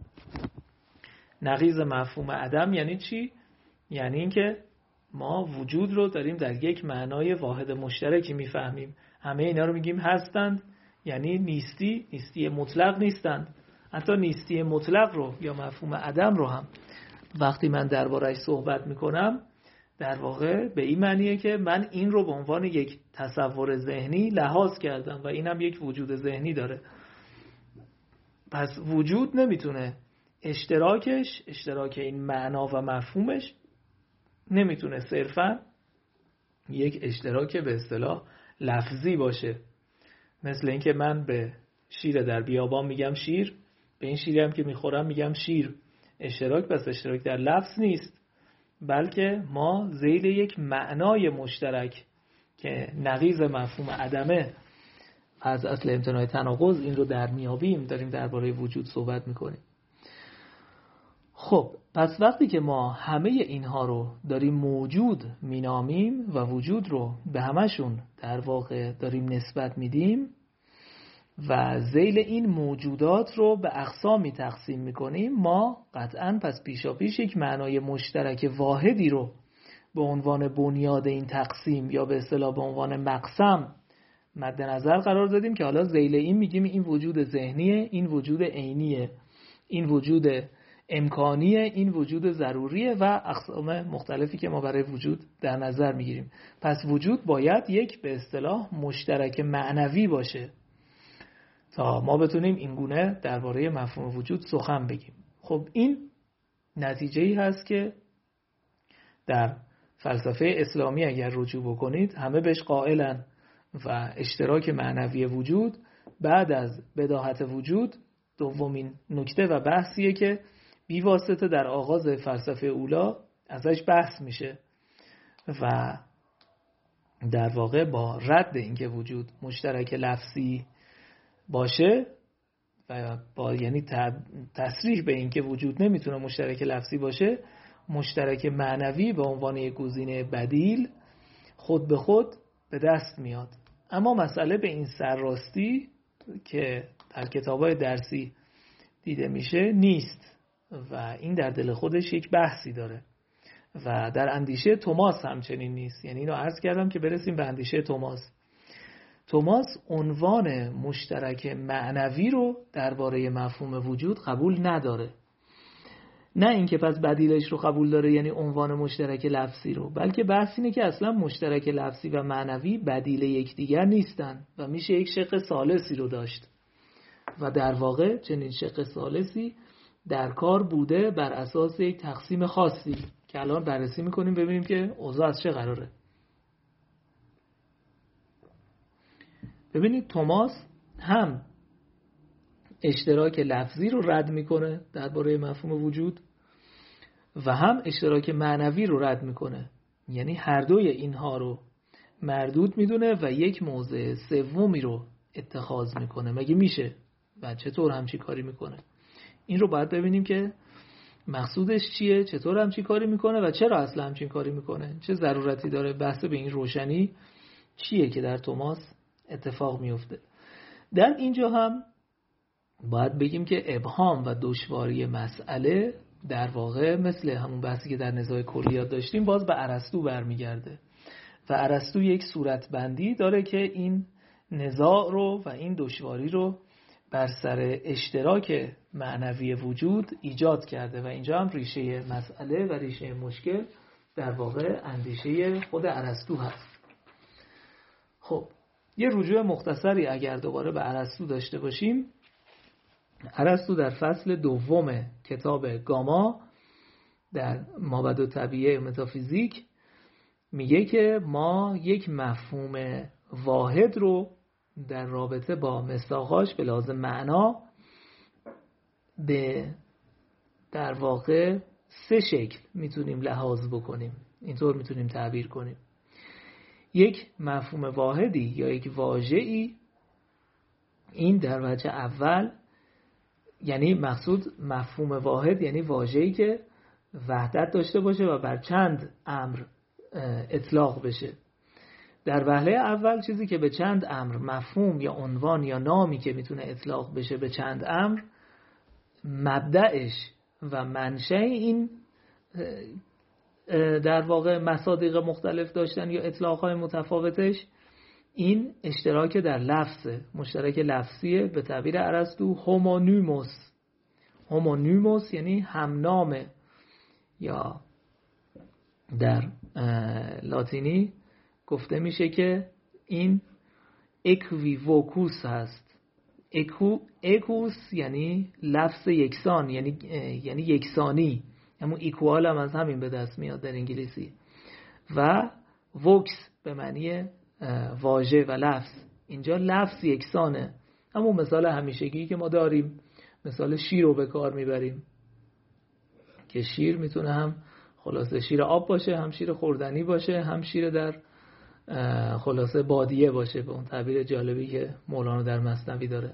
نقیض مفهوم عدم یعنی چی؟ یعنی اینکه ما وجود رو داریم در یک معنای واحد مشترکی میفهمیم. همه اینا رو میگیم هستند، یعنی نیستی مطلق نیستند. حتی نیستی مطلق رو یا مفهوم عدم رو هم وقتی من درباره‌اش صحبت میکنم در واقع به این معنیه که من این رو به عنوان یک تصور ذهنی لحاظ کردم و اینم یک وجود ذهنی داره. پس وجود نمیتونه اشتراک این معنا و مفهومش نمیتونه صرفا یک اشتراک به اصطلاح لفظی باشه. مثل اینکه من به شیر در بیابان میگم شیر، به این شیری هم که میخورم میگم شیر. اشتراک در لفظ نیست، بلکه ما ذیل یک معنای مشترک که نقیض مفهوم عدمه از اصل امتناع تناقض این رو در میابیم داریم درباره وجود صحبت میکنیم. خب پس وقتی که ما همه اینها رو داریم موجود مینامیم و وجود رو به همشون در واقع داریم نسبت میدیم و ذیل این موجودات رو به اقسامی تقسیم میکنیم، ما قطعاً پس پیشاپیش یک معنای مشترک واحدی رو به عنوان بنیاد این تقسیم یا به اصطلاح به عنوان مقسم مد نظر قرار دادیم که حالا ذیل این میگیم این وجود ذهنیه، این وجود عینیه، این وجود امکانیه، این وجود ضروریه و اقسام مختلفی که ما برای وجود در نظر میگیریم. پس وجود باید یک به اصطلاح مشترک معنوی باشه تا ما بتونیم این گونه درباره مفهوم وجود سخن بگیم. خب این نتیجه‌ای هست که در فلسفه اسلامی اگر رجوع بکنید همه بهش قائلن و اشتراک معنوی وجود بعد از بداهت وجود دومین نکته و بحثیه که بی واسطه در آغاز فلسفه اولا ازش بحث میشه و در واقع با رد اینکه وجود مشترک لفظی باشه و با یعنی تصریح به اینکه وجود نمیتونه مشترک لفظی باشه، مشترک معنوی به عنوان یک گزینه بدیل خود به خود به دست میاد. اما مسئله به این سرراستی که در کتاب‌های درسی دیده میشه نیست و این در دل خودش یک بحثی داره و در اندیشه توماس همچنین نیست. یعنی اینو عرض کردم که برسیم به اندیشه توماس عنوان مشترک معنوی رو درباره مفهوم وجود قبول نداره. نه اینکه پس بدیلش رو قبول داره یعنی عنوان مشترک لفظی رو، بلکه بحث اینه که اصلا مشترک لفظی و معنوی بدیل یکدیگر نیستن و میشه یک شق ثالثی رو داشت و در واقع چنین شق ثالثی در کار بوده بر اساس یک تقسیم خاصی که الان بررسی میکنیم ببینیم که اوضاع از چه قراره. ببینید توماس هم اشتراک لفظی رو رد میکنه درباره مفهوم وجود و هم اشتراک معنوی رو رد میکنه، یعنی هر دوی اینها رو مردود میدونه و یک موضع سومی رو اتخاذ میکنه. مگه میشه؟ و چطور همچی کاری میکنه؟ این رو باید ببینیم که مقصودش چیه، چطور همچی کاری میکنه و چرا اصلا همچین کاری میکنه، چه ضرورتی داره. بحث به این روشنی چیه که در توماس اتفاق میفته. در اینجا هم باید بگیم که ابهام و دشواری مسئله در واقع مثل همون بحثی که در نزاع کلیات داشتیم باز به ارسطو برمیگرده و ارسطو یک صورتبندی داره که این نزاع رو و این دشواری رو بر سر اشتراک معنوی وجود ایجاد کرده و اینجا هم ریشه مسئله و ریشه مشکل در واقع اندیشه خود ارسطو هست. خب یه رجوع مختصری اگر دوباره به ارسطو داشته باشیم، ارسطو در فصل دوم کتاب گاما در مابعد الطبیعه و متافیزیک میگه که ما یک مفهوم واحد رو در رابطه با مصداقاش به لحاظ معنا به در واقع 3 شکل میتونیم لحاظ بکنیم، اینطور میتونیم تعبیر کنیم. یک مفهوم واحدی یا یک واژه‌ای، این در وجه اول، یعنی مقصود مفهوم واحد یعنی واژه‌ای که وحدت داشته باشه و بر چند امر اطلاق بشه. در وهله اول چیزی که به چند امر مفهوم یا عنوان یا نامی که میتونه اطلاق بشه به چند امر، مبدأش و منشأ این در واقع مصادیق مختلف داشتن یا اطلاقهای متفاوتش، این اشتراک در لفظه، مشترک لفظیه. به تعبیر ارسطو هومونیموس. هومونیموس یعنی همنامه، یا در لاتینی گفته میشه که این اکویووکوس هست. اکوس یعنی لفظ یکسان، یعنی یکسانی، همون ایکوال هم از همین به دست میاد در انگلیسی. و وکس به معنی واژه و لفظ. اینجا لفظ یکسانه، همون مثال همیشگی که ما داریم، مثال شیر رو به کار میبریم که شیر میتونه هم خلاصه شیر آب باشه، هم شیر خوردنی باشه، هم شیر در خلاصه بادیه باشه، به اون تعبیر جالبی که مولانا در مثنوی داره.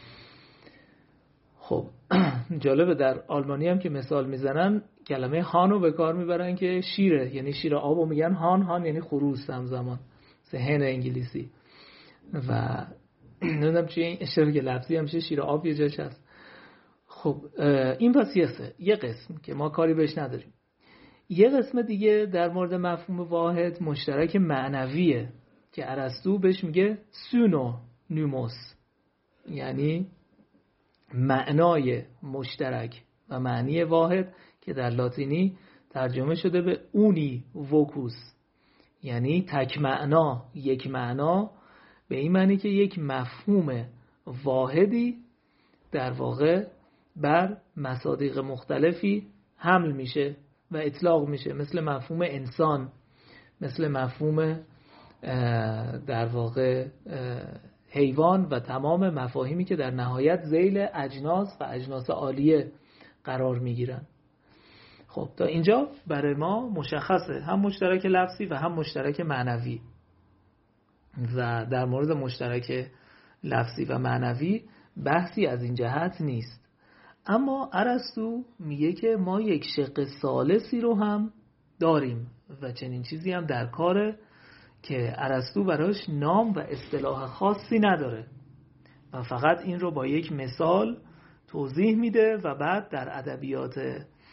خب جالبه در آلمانی هم که مثال میزنن کلمه هان رو به کار میبرن که شیره، یعنی شیر آب رو میگن هان. هان یعنی خروس همزمان، هن انگلیسی. و نمیدونم چیه این اشتراک لفظی همیشه شیر آب یه جاش هست. خب این پس یه قسم که ما کاری بهش نداریم. یه قسم دیگه در مورد مفهوم واحد مشترک معنویه که ارسطو بهش میگه سونونیموس، یعنی معنای مشترک و معنی واحد که در لاتینی ترجمه شده به اونی ووکوس، یعنی تک معنا، یک معنا، به این معنی که یک مفهوم واحدی در واقع بر مصادیق مختلفی حمل میشه و اطلاق میشه، مثل مفهوم انسان، مثل مفهوم در واقع حیوان و تمام مفاهیمی که در نهایت ذیل اجناس و اجناس عالیه قرار میگیرن. خب تا اینجا برای ما مشخصه، هم مشترک لفظی و هم مشترک معنوی. و در مورد مشترک لفظی و معنوی بحثی از این جهت نیست. اما ارسطو میگه که ما یک شق ثالثی رو هم داریم و چنین چیزی هم در کاره که ارسطو براش نام و اصطلاح خاصی نداره و فقط این رو با یک مثال توضیح میده و بعد در ادبیات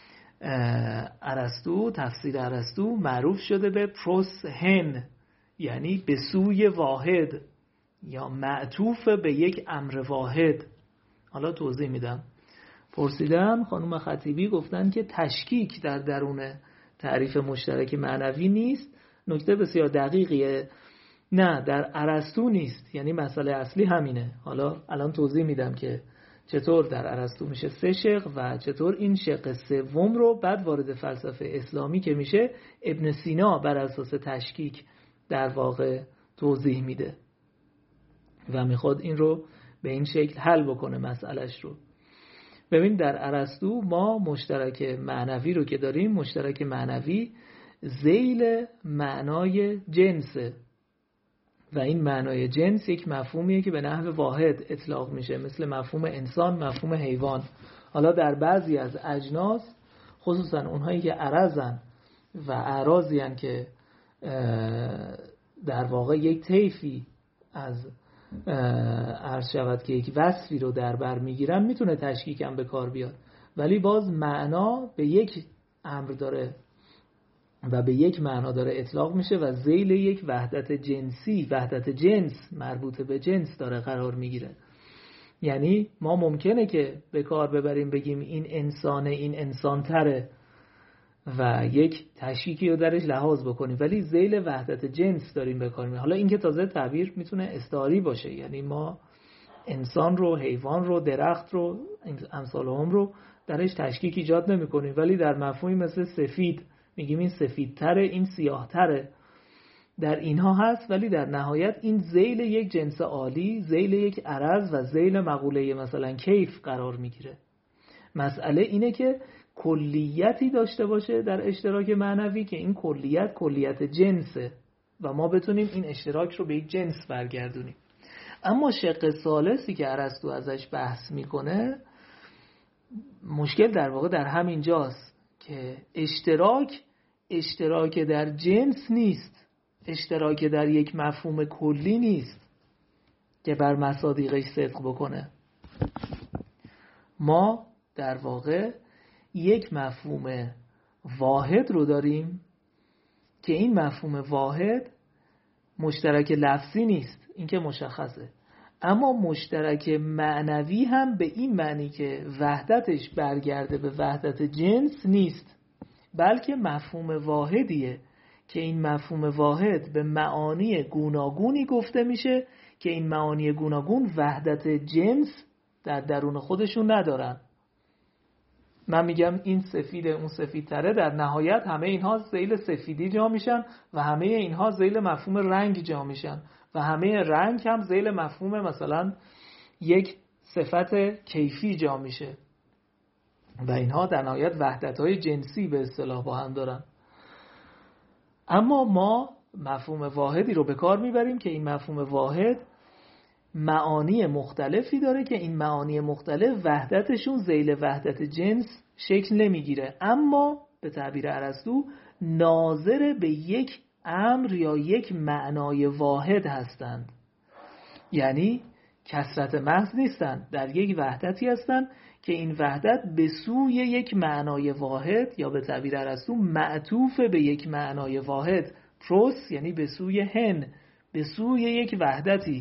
ارسطو، تفسیر ارسطو معروف شده به پروس هن، یعنی به سوی واحد یا معطوف به یک امر واحد. حالا توضیح میدم. پرسیدم خانم خطیبی، گفتن که تشکیک در درون تعریف مشترک معنوی نیست. نکته بسیار دقیقیه. نه، در ارسطو نیست، یعنی مسئله اصلی همینه. حالا الان توضیح میدم که چطور در ارسطو میشه 3 شق و چطور این شق سوم رو بعد وارد فلسفه اسلامی که میشه ابن سینا بر اساس تشکیک در واقع توضیح میده و میخواد این رو به این شکل حل بکنه مسئلهش رو. ببین در ارسطو ما مشترک معنوی رو که داریم، مشترک معنوی ذیل معنای جنسه و این معنای جنس یک مفهومیه که به نحو واحد اطلاق میشه، مثل مفهوم انسان، مفهوم حیوان. حالا در بعضی از اجناس، خصوصا اونهایی که عرضن و اعراضی هن که در واقع یک طیفی از عرض شود که یک وصفی رو در بر میگیرن، میتونه تشکیک هم به کار بیاد، ولی باز معنا به یک امر داره و به یک معنا داره اطلاق میشه و ذیل یک وحدت جنسی، وحدت جنس مربوط به جنس داره قرار میگیره. یعنی ما ممکنه که به کار ببریم بگیم این انسانه، این انسان تره و یک تشکیکی رو درش لحاظ بکنیم، ولی ذیل وحدت جنس داریم به کار میبریم. حالا این که تازه تعبیر میتونه استعاری باشه، یعنی ما انسان رو، حیوان رو، درخت رو، امثال هم رو درش تشکیک ایجاد نمی کنیم، ولی در مفهومی مثل سفید میگیم این سفید تره، این سیاه تره، در اینها هست، ولی در نهایت این ذیل یک جنس عالی، ذیل یک عرض و ذیل مقوله مثلا کیف قرار میگیره. مسئله اینه که کلیتی داشته باشه در اشتراک معنوی که این کلیت کلیت جنسه و ما بتونیم این اشتراک رو به یک جنس برگردونیم. اما شق ثالثی که ارسطو ازش بحث میکنه، مشکل در واقع در همین جاست که اشتراک در جنس نیست، اشتراک در یک مفهوم کلی نیست که بر مصادیقش صدق بکنه. ما در واقع یک مفهوم واحد رو داریم که این مفهوم واحد مشترک لفظی نیست، این که مشخصه، اما مشترک معنوی هم به این معنی که وحدتش برگرده به وحدت جنس نیست، بلکه مفهوم واحدیه که این مفهوم واحد به معانی گوناگونی گفته میشه که این معانی گوناگون وحدت جنس در درون خودشون ندارن. من میگم این سفیده اون سفیدتره، در نهایت همه اینها ذیل سفیدی جا میشن و همه اینها ذیل مفهوم رنگ جا میشن و همه رنگ هم ذیل مفهوم مثلا یک صفت کیفی جا میشه و اینها در نهایت وحدت‌های جنسی به اصطلاح با هم دارن. اما ما مفهوم واحدی رو به کار میبریم که این مفهوم واحد معانی مختلفی داره که این معانی مختلف وحدتشون ذیل وحدت جنس شکل نمیگیره، اما به تعبیر ارسطو ناظر به یک امر یا یک معنای واحد هستند، یعنی کثرت محض نیستند، در یک وحدتی هستند که این وحدت به سوی یک معنای واحد یا به تعبیر ارسطو معطوف به یک معنای واحد، پروس یعنی به سوی هن، به سوی یک وحدتی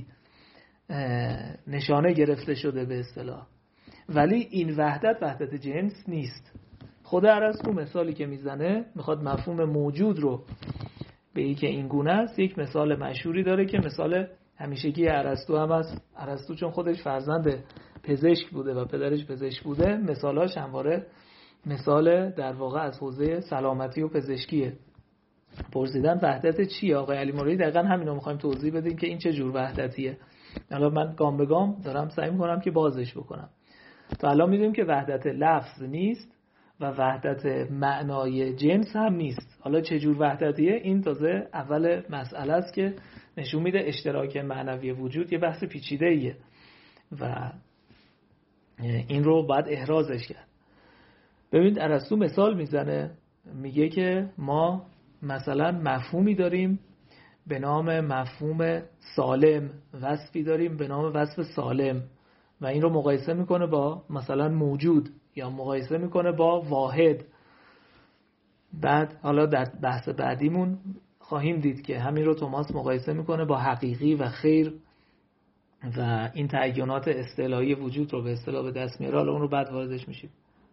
نشانه گرفته شده به اصطلاح، ولی این وحدت جنس نیست. خود ارسطو مثالی که میزنه میخواد مفهوم موجود رو به ای که این گونه است، یک مثال مشهوری داره که مثال همیشگی ارسطو هم است. ارسطو چون خودش فرزند پزشک بوده و پدرش پزشک بوده، مثالاش همواره مثال در واقع از حوزه سلامتی و پزشکیه. پرسیدن وحدت چیه؟ آقای علی مرادی دقیقاً همین رو میخوایم توضیح بدیم که این چه جور وحدتیه. الان من گام به گام دارم سعی میکنم که بازش بکنم. تا الان میدونیم که وحدت لفظ نیست و وحدت معنای جنس هم نیست. حالا چه جور وحدتیه؟ این تازه اول مسئله است که نشون میده اشتراک معنوی وجود یه بحث پیچیده ایه و این رو باید احرازش کرد. ببینید ارسطو مثال میزنه، میگه که ما مثلا مفهومی داریم به نام مفهوم سالم، وصفی داریم به نام وصف سالم و این رو مقایسه میکنه با مثلا موجود یا مقایسه میکنه با واحد. بعد حالا در بحث بعدیمون خواهیم دید که همین رو توماس مقایسه میکنه با حقیقی و خیر و این تعینات اصطلاحی وجود رو به اصطلاح به دست میاره. حالا اون رو بعد واردش میشیم.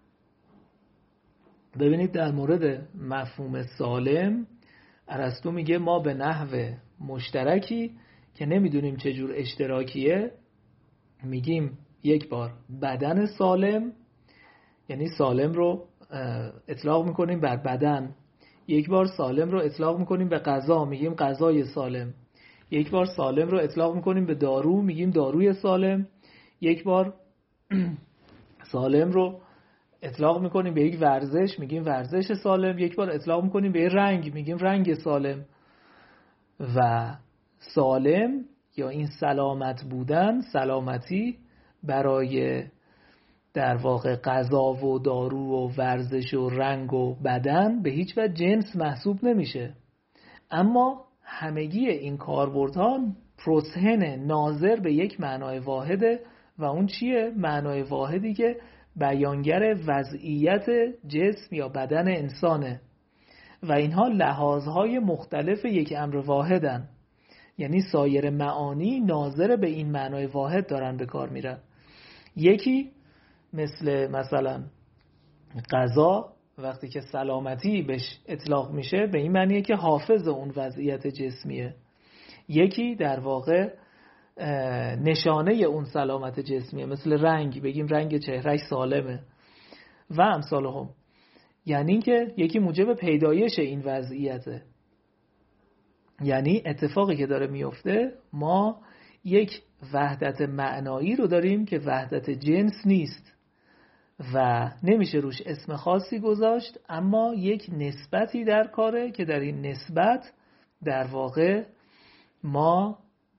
ببینید در مورد مفهوم سالم ارسطو میگه ما به نحو مشترکی که نمیدونیم چجور اشتراکیه میگیم یک بار بدن سالم، یعنی سالم رو اطلاق میکنیم بر بدن، یک بار سالم رو اطلاق میکنیم به غذا میگیم غذای سالم، یک بار سالم رو اطلاق میکنیم به دارو میگیم داروی سالم، یک بار سالم رو اطلاق میکنیم به یک ورزش میگیم ورزش سالم، یک بار اطلاق میکنیم به رنگ میگیم رنگ سالم. و سالم یا این سلامت بودن، سلامتی برای در واقع غذا و دارو و ورزش و رنگ و بدن به هیچ وجه جنس محسوب نمیشه، اما همگی این کاربردها پروسهن ناظر به یک معنای واحده و اون چیه؟ معنای واحدی که بیانگر وضعیت جسم یا بدن انسانه و اینها لحاظهای مختلف یک امر واحدن، یعنی سایر معانی ناظر به این معنای واحد دارن به کار میرن. یکی مثلا غذا وقتی که سلامتی بهش اطلاق میشه به این معنیه که حافظ اون وضعیت جسمیه، یکی در واقع نشانه اون سلامت جسمیه، مثل رنگ بگیم رنگ چهرهش سالمه و امثال هم، یعنی که یکی موجب پیدایش این وضعیته. یعنی اتفاقی که داره میفته ما یک وحدت معنایی رو داریم که وحدت جنس نیست و نمیشه روش اسم خاصی گذاشت، اما یک نسبتی در کاره که در این نسبت در واقع ما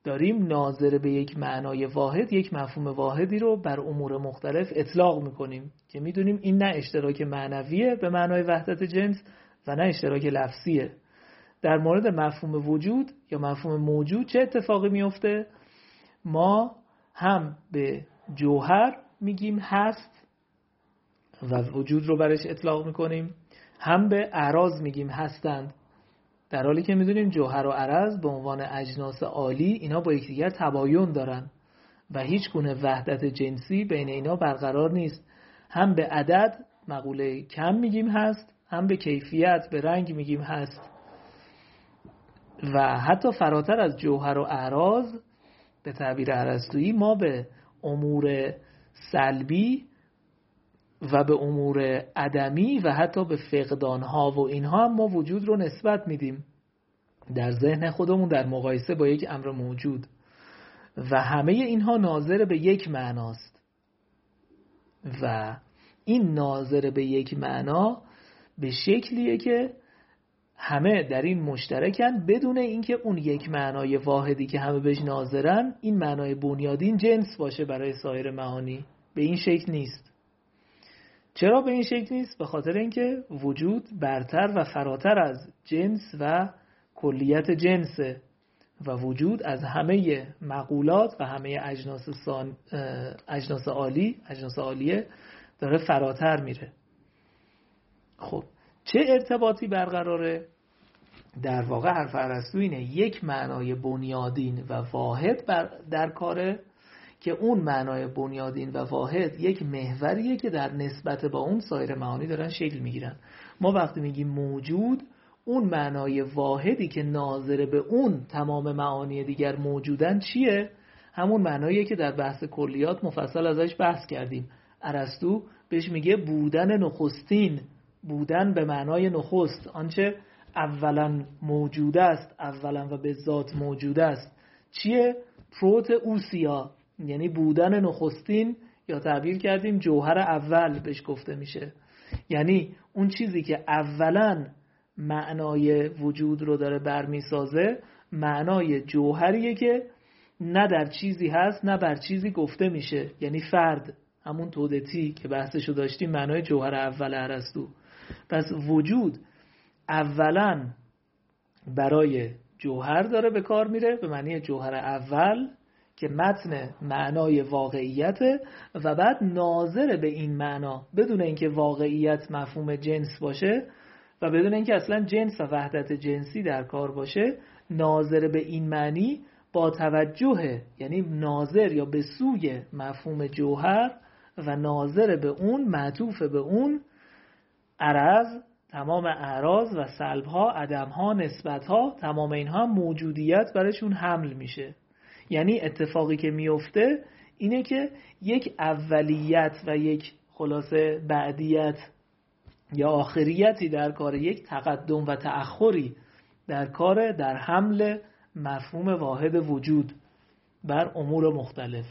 داریم ناظر به یک معنای واحد، یک مفهوم واحدی رو بر امور مختلف اطلاق میکنیم که میدونیم این نه اشتراک معنویه به معنای وحدت جنس و نه اشتراک لفظیه. در مورد مفهوم وجود یا مفهوم موجود چه اتفاقی میفته؟ ما هم به جوهر میگیم هست و وجود رو برش اطلاق میکنیم، هم به اعراض میگیم هستند، در حالی که میدونیم جوهر و عرض به عنوان اجناس عالی اینا با یکدیگر تباین دارن و هیچ گونه وحدت جنسی بین اینا برقرار نیست. هم به عدد مقوله کم میگیم هست، هم به کیفیت به رنگ میگیم هست. و حتی فراتر از جوهر و اعراض به تعبیر ارسطویی ما به امور سلبی و به امور عدمی و حتی به فقدانها و اینها هم ما وجود رو نسبت میدیم در ذهن خودمون در مقایسه با یک امر موجود و همه اینها ناظر به یک معناست و این ناظر به یک معنا به شکلیه که همه در این مشترکن بدون اینکه اون یک معنای واحدی که همه بهش ناظرن این معنای بنیادین جنس باشه برای سایر معانی. به این شکل نیست. چرا به این شکل نیست؟ به خاطر اینکه وجود برتر و فراتر از جنس و کلیت جنسه و وجود از همه مقولات و همه اجناس عالیه داره فراتر میره. خب چه ارتباطی برقراره؟ در واقع حرف ارسطو اینه یک معنای بنیادین و واحد در کاره که اون معنای بنیادین و واحد یک محوریه که در نسبت با اون سایر معانی دارن شکل میگیرن. ما وقتی میگیم موجود، اون معنای واحدی که ناظر به اون تمام معانی دیگر موجودن چیه؟ همون معناییه که در بحث کلیات مفصل ازش بحث کردیم. ارسطو بهش میگه بودن نخستین، بودن به معنای نخست، آنچه اولا موجود است، اولا و به ذات موجود است. چیه؟ پروت اوسیا، یعنی بودن نخستین، یا تعبیر کردیم جوهر اول بهش گفته میشه. یعنی اون چیزی که اولا معنای وجود رو داره برمیسازه، معنای جوهریه که نه در چیزی هست نه بر چیزی گفته میشه، یعنی فرد، همون تودتی که بحثشو داشتیم، معنای جوهر اول ارسطو. پس وجود اولا برای جوهر داره به کار میره به معنی جوهر اول که متن معنای واقعیته و بعد ناظر به این معنا بدون اینکه واقعیت مفهوم جنس باشه و بدون اینکه اصلا جنس و وحدت جنسی در کار باشه، ناظر به این معنی با توجه، یعنی ناظر یا به سوی مفهوم جوهر و ناظر به اون، معطوف به اون، عرض، تمام اعراض و سلبها، عدمها، نسبتها، تمام اینها موجودیت برشون حمل میشه. یعنی اتفاقی که میفته اینه که یک اولیت و یک خلاصه بعدیت یا آخریتی در کار، یک تقدم و تأخری در کار، در حمل مفهوم واحد وجود بر امور مختلف.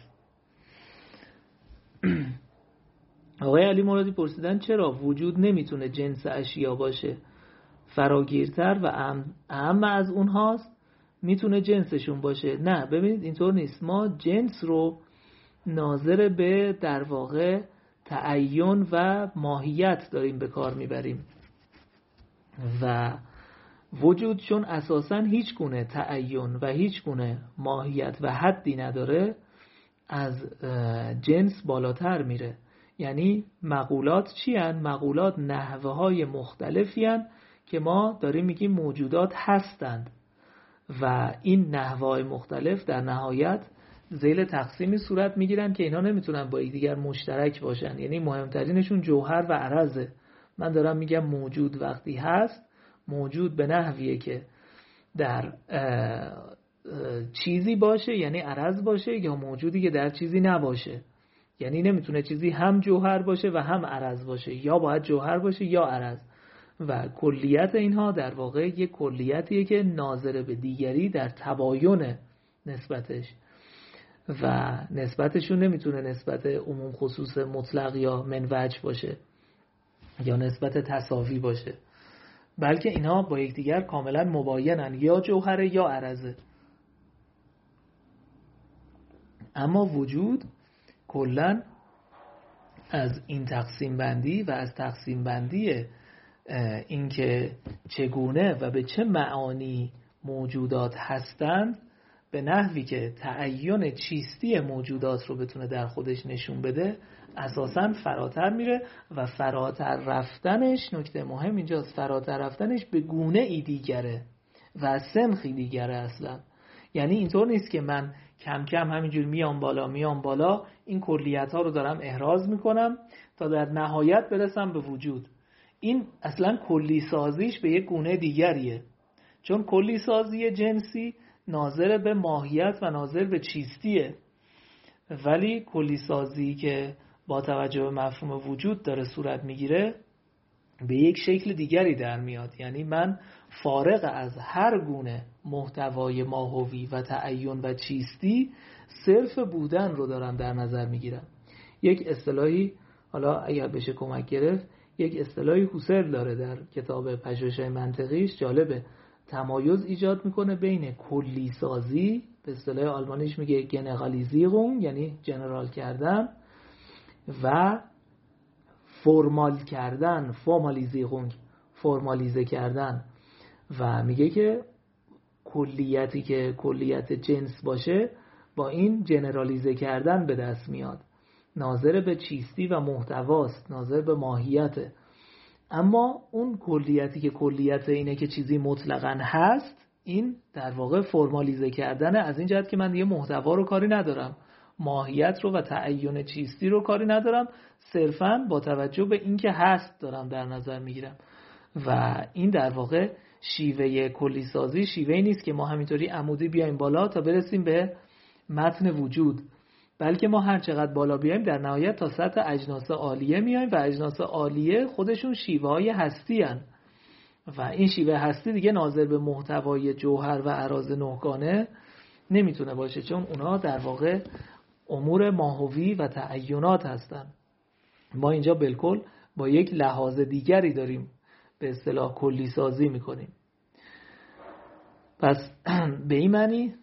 آقای علی مرادی پرسیدن چرا وجود نمیتونه جنس اشیا باشه؟ فراگیرتر و اهم از اونهاست، میتونه جنسشون باشه. نه، ببینید اینطور نیست. ما جنس رو ناظر به در واقع تعین و ماهیت داریم به کار میبریم و وجود چون اساساً هیچ گونه تعین و هیچ گونه ماهیت و حدی نداره، از جنس بالاتر میره. یعنی مقولات چی هن؟ مقولات نحوه های مختلفی هن که ما داریم میگیم موجودات هستند و این نحوه های مختلف در نهایت ذیل تقسیمی صورت میگیرن که اینا نمیتونن با یکدیگر مشترک باشن. یعنی مهمترینشون جوهر و عرضه. من دارم میگم موجود وقتی هست، موجود به نحویه که در چیزی باشه، یعنی عرض باشه، یا موجودی که در چیزی نباشه. یعنی نمیتونه چیزی هم جوهر باشه و هم عرض باشه، یا باید جوهر باشه یا عرض. و کلیت اینها در واقع یک کلیتیه که ناظر به دیگری در تباین نسبتش و نسبتشون نمیتونه نسبت عموم خصوص مطلق یا منوج باشه یا نسبت تساوی باشه، بلکه اینها با یکدیگر کاملا مباینن، یا جوهره یا عرضه. اما وجود کلاً از این تقسیم بندی و از تقسیم بندی اینکه چگونه و به چه معانی موجودات هستند به نحوی که تعین چیستی موجودات رو بتونه در خودش نشون بده اساساً فراتر میره و فراتر رفتنش، نکته مهم اینجاست، فراتر رفتنش به گونه ای دیگره و سنخی دیگره اصلا. یعنی اینطور نیست که من کم کم همینجور میام بالا این کلیت ها رو دارم احراز میکنم تا در نهایت برسم به وجود. این اصلا کلی سازیش به یک گونه دیگریه، چون کلی سازی جنسی ناظر به ماهیت و ناظر به چیستیه، ولی کلی سازی که با توجه به مفهوم وجود داره صورت میگیره به یک شکل دیگری در میاد. یعنی من فارغ از هر گونه محتوای ماهوی و تعین و چیستی صرف بودن رو دارم در نظر میگیرم. یک اصطلاحی، حالا اگر بشه کمک گرفت، یک اصطلاحی هوسرل داره در کتاب پژوهش‌های منطقیش، جالبه، تمایز ایجاد میکنه بین کلی سازی، به اصطلاح آلمانیش میگه جنرالیزیرung، یعنی جنرال کردن، و فرمال کردن، فرمالیزه کردن. و میگه که کلیتی که کلیت جنس باشه با این جنرالیزه کردن به دست میاد، ناظر به چیستی و محتواست، ناظر به ماهیته. اما اون کلیتی که کلیت اینه که چیزی مطلقاً هست، این در واقع فرمالیزه کردنه، از این جهت که من دیگه محتوا رو کاری ندارم، ماهیت رو و تعین چیستی رو کاری ندارم، صرفاً با توجه به این که هست دارم در نظر میگیرم. و این در واقع شیوه کلی سازی شیوهی نیست که ما همینطوری عمودی بیایم بالا تا برسیم به متن وجود، بلکه ما هر چقدر بالا بیایم در نهایت تا سطح اجناس عالیه میایم و اجناس عالیه خودشون شیوه های هستی هن. و این شیوه هستی دیگه ناظر به محتوای جوهر و اراز نهگانه نمیتونه باشه، چون اونا در واقع امور ماهوی و تعینات هستن. ما اینجا بالکل با یک لحاظ دیگری داریم به اصطلاح کلی سازی میکنیم. پس به این معنی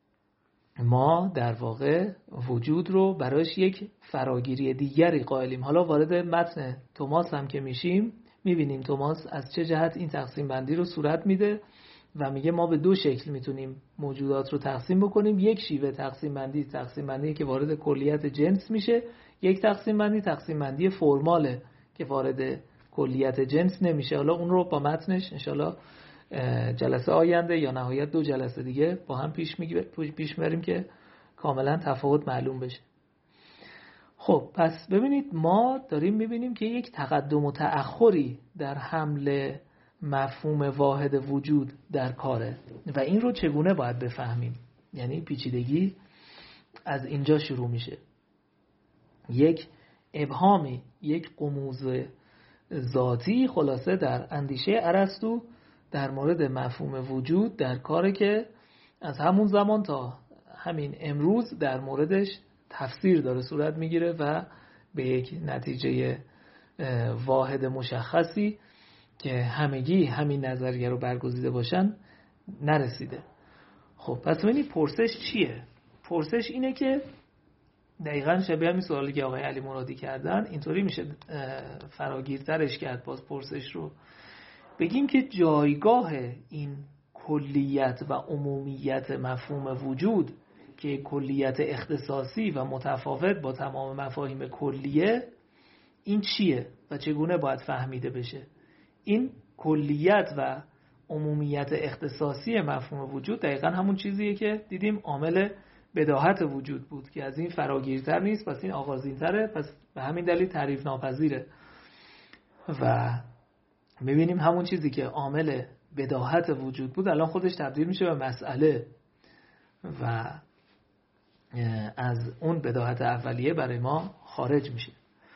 ما در واقع وجود رو برایش یک فراگیری دیگری قائلیم. حالا وارد متن توماس هم که میشیم میبینیم توماس از چه جهت این تقسیم بندی رو صورت میده و میگه ما به دو شکل میتونیم موجودات رو تقسیم بکنیم. یک شیوه تقسیم بندی که وارد کلیت جنس میشه، یک تقسیم بندی فرماله که وارد کلیت جنس نمیشه. حالا اون رو با متنش انشالله جلسه آینده یا نهایت 2 جلسه دیگه با هم پیش میبریم که کاملا تفاوت معلوم بشه. خب پس ببینید ما داریم میبینیم که یک تقدم و تأخری در حمل مفهوم واحد وجود در کاره و این رو چگونه باید بفهمیم. یعنی پیچیدگی از اینجا شروع میشه. یک ابهامی، یک غموض ذاتی خلاصه در اندیشه ارسطو در مورد مفهوم وجود در کاره که از همون زمان تا همین امروز در موردش تفسیر داره صورت میگیره و به یک نتیجه واحد مشخصی که همگی همین نظریه رو برگزیده باشن نرسیده. خب پس ببینید پرسش چیه؟ پرسش اینه که دقیقاً شبیه همین سوالی که آقای علی مرادی کردن اینطوری میشه فراگیرترش کرد باز پرسش رو. بگیم که جایگاه این کلیت و عمومیت مفهوم وجود که کلیت اختصاصی و متفاوت با تمام مفاهیم کلیه، این چیه و چگونه باید فهمیده بشه؟ این کلیت و عمومیت اختصاصی مفهوم وجود دقیقاً همون چیزیه که دیدیم عامل بداهت وجود بود که از این فراگیرتر نیست، پس این آغازین‌تره، پس به همین دلیل تعریف ناپذیره. و می‌بینیم همون چیزی که عامل بداهت وجود بود الان خودش تبدیل میشه به مسئله و از اون بداهت اولیه برای ما خارج میشه.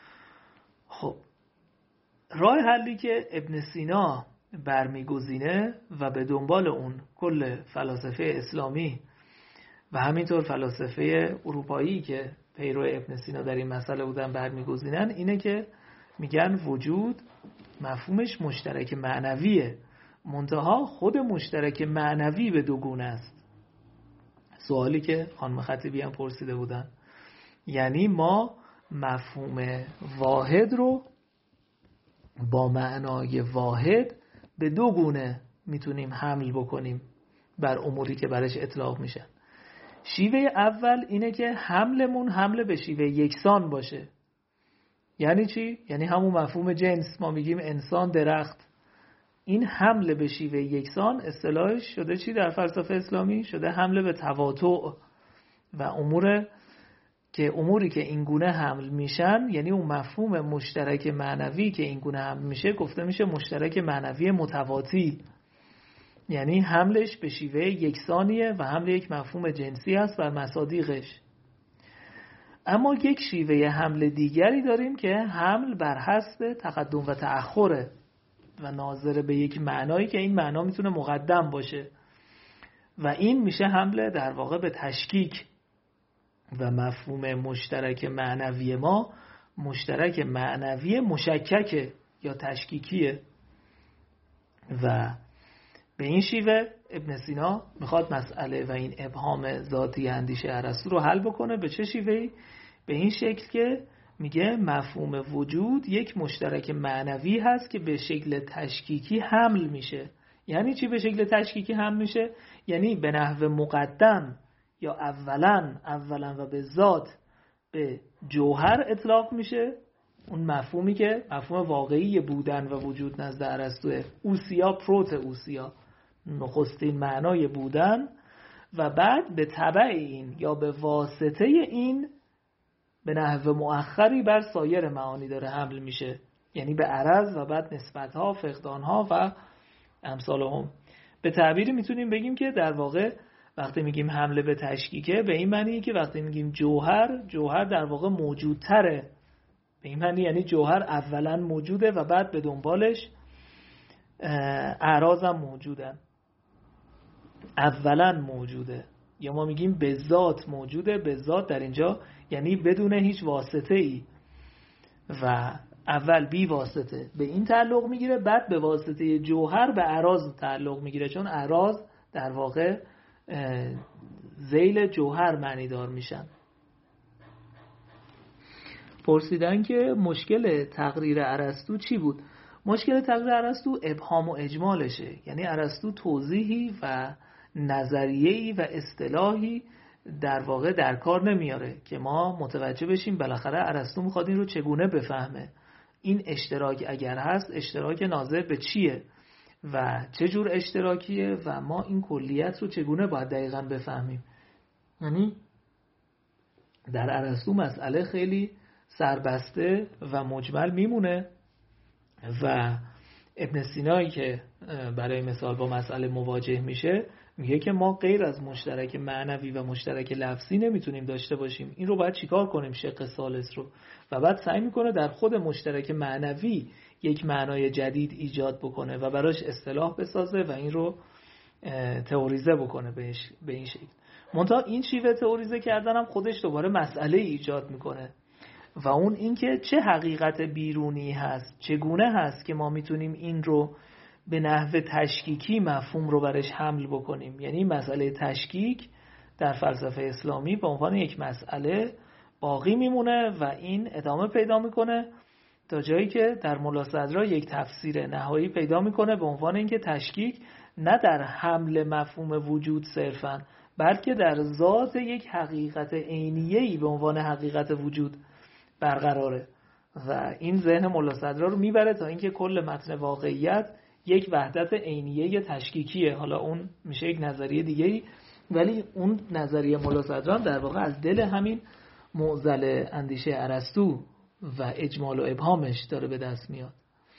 خب راه حلی که ابن سینا برمیگزینه و به دنبال اون کل فلاسفه اسلامی و همینطور فلاسفه اروپایی که پیرو ابن سینا در این مسئله بودن برمیگزینن اینه که میگن وجود مفهومش مشترک معنویه، منتها خود مشترک معنوی به 2 گونه است. سوالی که خانم خطیبی هم پرسیده بودن. یعنی ما مفهوم واحد رو با معنای واحد به دو گونه میتونیم حمل بکنیم بر اموری که برش اطلاق میشن. شیوه اول اینه که حملمون حمل به شیوه یکسان باشه. یعنی چی؟ یعنی همون مفهوم جنس، ما میگیم انسان، درخت. این حمل به شیوه یکسان اصطلاحش شده چی در فلسفه اسلامی؟ شده حمل به تواطؤ و اموری که این گونه حمل میشن، یعنی اون مفهوم مشترک معنوی که این گونه حمل میشه گفته میشه مشترک معنوی متواطی. یعنی حملش به شیوه یکسانیه و حمل یک مفهوم جنسی است بر مصادیقش. اما یک شیوه حمل دیگری داریم که حمل بر حسب تقدم و تأخره و ناظر به یک معنایی که این معنا میتونه مقدم باشه و این میشه حمل در واقع به تشکیک. و مفهوم مشترک معنوی ما مشترک معنوی مشککه یا تشکیکیه و به این شیوه ابن سینا میخواد مسئله و این ابهام ذاتی اندیشه ارسطو رو حل بکنه. به چه شیوهی؟ به این شکل که میگه مفهوم وجود یک مشترک معنوی هست که به شکل تشکیکی حمل میشه. یعنی چی به شکل تشکیکی حمل میشه؟ یعنی به نحو مقدم یا اولا و به ذات به جوهر اطلاق میشه، اون مفهومی که مفهوم واقعی بودن و وجود نزد ارسطو، اوسیا پروت اوسیا، نخستین معنای بودن، و بعد به تبع این یا به واسطه این به نحو مؤخری بر سایر معانی داره حمل میشه، یعنی به عرض و بعد نسبتها، فقدانها و امثالهم. به تعبیری میتونیم بگیم که در واقع وقتی میگیم حمله به تشکیکه به این معنیه که وقتی میگیم جوهر در واقع موجودتره. به این معنی یعنی جوهر اولا موجوده و بعد به دنبالش اعراض هم موجودن. اولا موجوده، یا ما میگیم به ذات موجوده. به ذات در اینجا یعنی بدون هیچ واسطه ای و اول بی واسطه به این تعلق میگیره، بعد به واسطه جوهر به اعراض تعلق میگیره، چون اعراض در واقع ذیل جوهر معنی دار میشن. پرسیدن که مشکل تقریر ارسطو چی بود؟ مشکل تقریر ارسطو ابهام و اجمالشه. یعنی ارسطو توضیحی و نظریه‌ای و اصطلاحی در واقع در کار نمیاره که ما متوجه بشیم بالاخره ارسطو میخواد این رو چگونه بفهمه. این اشتراک اگر هست اشتراک ناظر به چیه و چه جور اشتراکیه و ما این کلیت رو چگونه باید دقیقاً بفهمیم. یعنی در ارسطو مسئله خیلی سربسته و مجمل میمونه و ابن سینایی که برای مثال با مسئله مواجه میشه میگه که ما غیر از مشترک معنوی و مشترک لفظی نمیتونیم داشته باشیم. این رو باید چیکار کنیم؟ شق ثالث رو. و بعد سعی میکنه در خود مشترک معنوی یک معنای جدید ایجاد بکنه و براش اصطلاح بسازه و این رو تئوریزه بکنه به این شکل. منتها این شیوه تئوریزه کردن هم خودش دوباره مسئله ایجاد میکنه و اون این که چه حقیقت بیرونی هست، چگونه هست که ما میتونیم این رو به نحو تشکیکی مفهوم رو برش حمل بکنیم. یعنی مسئله تشکیک در فلسفه اسلامی به عنوان یک مسئله باقی میمونه و این ادامه پیدا میکنه تا جایی که در ملا صدرا یک تفسیر نهایی پیدا میکنه به عنوان اینکه تشکیک نه در حمل مفهوم وجود صرفاً بلکه در ذات یک حقیقت عینیه‌ای به عنوان حقیقت وجود برقراره و این ذهن ملا صدرا رو میبره تا اینکه کل متن واقعیت یک وحدت عینیه تشکیکیه. حالا اون میشه یک نظریه دیگه‌ای، ولی اون نظریه ملا صدرا در واقع از دل همین معضل اندیشه ارسطو و اجمال و ابهامش داره به دست میاد.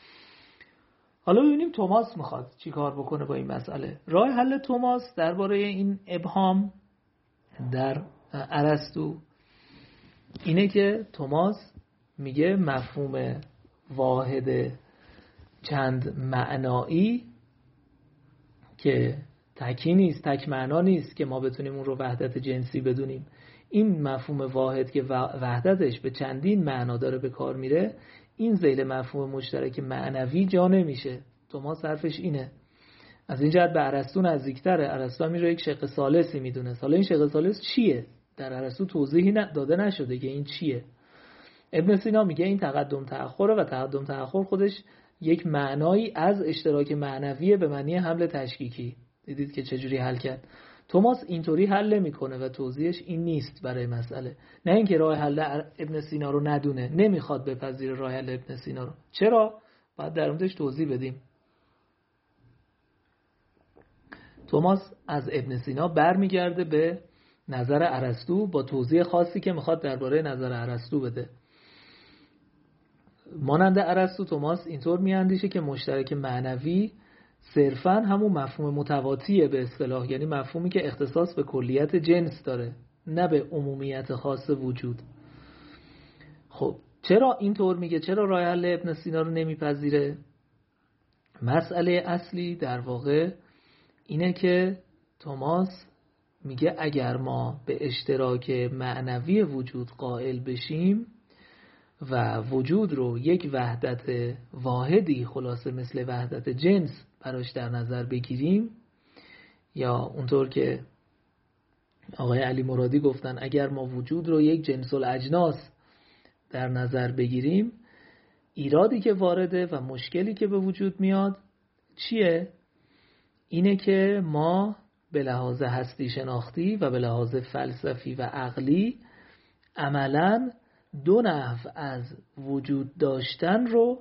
حالا ببینیم توماس میخواد چی کار بکنه با این مسئله. راه حل توماس درباره این ابهام در ارسطو اینه که توماس میگه مفهوم واحد چند معنایی که تکی نیست، تک معنا نیست که ما بتونیم اون رو وحدت جنسی بدونیم. این مفهوم واحد که وحدتش به چندین معنا داره به کار میره، این ذیل مفهوم مشترک معنوی جا نمیشه. توماس حرفش اینه از این جهت به ارسطو نزدیکتره. ارسطو هم رو یک شق ثالثی میدونه. حالا این شق ثالث چیه؟ در ارسطو توضیحی داده نشده که این چیه. ابن سینا میگه این تقدم تأخره و تقدم تأخر خودش یک معنایی از اشتراک معنویه به معنی حمل تشکیکی. دیدید که چجوری حل کرد. توماس اینطوری حل نمیکنه و توضیحش این نیست برای مسئله. نه اینکه راه حل ابن سینا رو ندونه، نمیخواد بپذیره راه حل ابن سینا رو. چرا؟ باید در موردش توضیح بدیم. توماس از ابن سینا برمیگرده به نظر ارسطو با توضیح خاصی که میخواد درباره نظر ارسطو بده. مانند ارسطو توماس اینطور میاندیشه که مشترک معنوی صرفاً همون مفهوم متواتیه به اصطلاح، یعنی مفهومی که اختصاص به کلیت جنس داره، نه به عمومیت خاص وجود. خب چرا اینطور میگه؟ چرا راه حل ابن سینا رو نمیپذیره؟ مسئله اصلی در واقع اینه که توماس میگه اگر ما به اشتراک معنوی وجود قائل بشیم و وجود رو یک وحدت واحدی خلاصه مثل وحدت جنس براش در نظر بگیریم، یا اونطور که آقای علی مرادی گفتن اگر ما وجود رو یک جنس الاجناس در نظر بگیریم، ایرادی که وارده و مشکلی که به وجود میاد چیه؟ اینه که ما به لحاظ هستی شناختی و به لحاظ فلسفی و عقلی عملاً دو نحو از وجود داشتن رو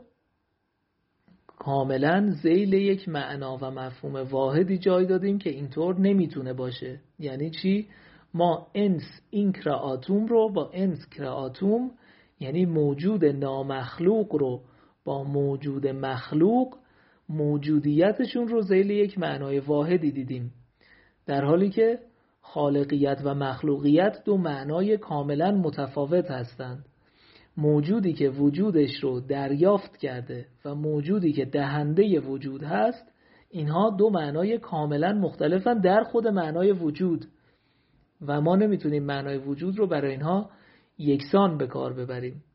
کاملا ذیل یک معنا و مفهوم واحدی جای دادیم که اینطور نمیتونه باشه. یعنی چی؟ ما انس این کراتوم رو با انس کراتوم، یعنی موجود نامخلوق رو با موجود مخلوق، موجودیتشون رو ذیل یک معنای واحدی دیدیم، در حالی که خالقیت و مخلوقیت دو معنای کاملا متفاوت هستند. موجودی که وجودش رو دریافت کرده و موجودی که دهنده وجود هست، اینها دو معنای کاملا مختلفن در خود معنای وجود و ما نمیتونیم معنای وجود رو برای اینها یکسان به کار ببریم.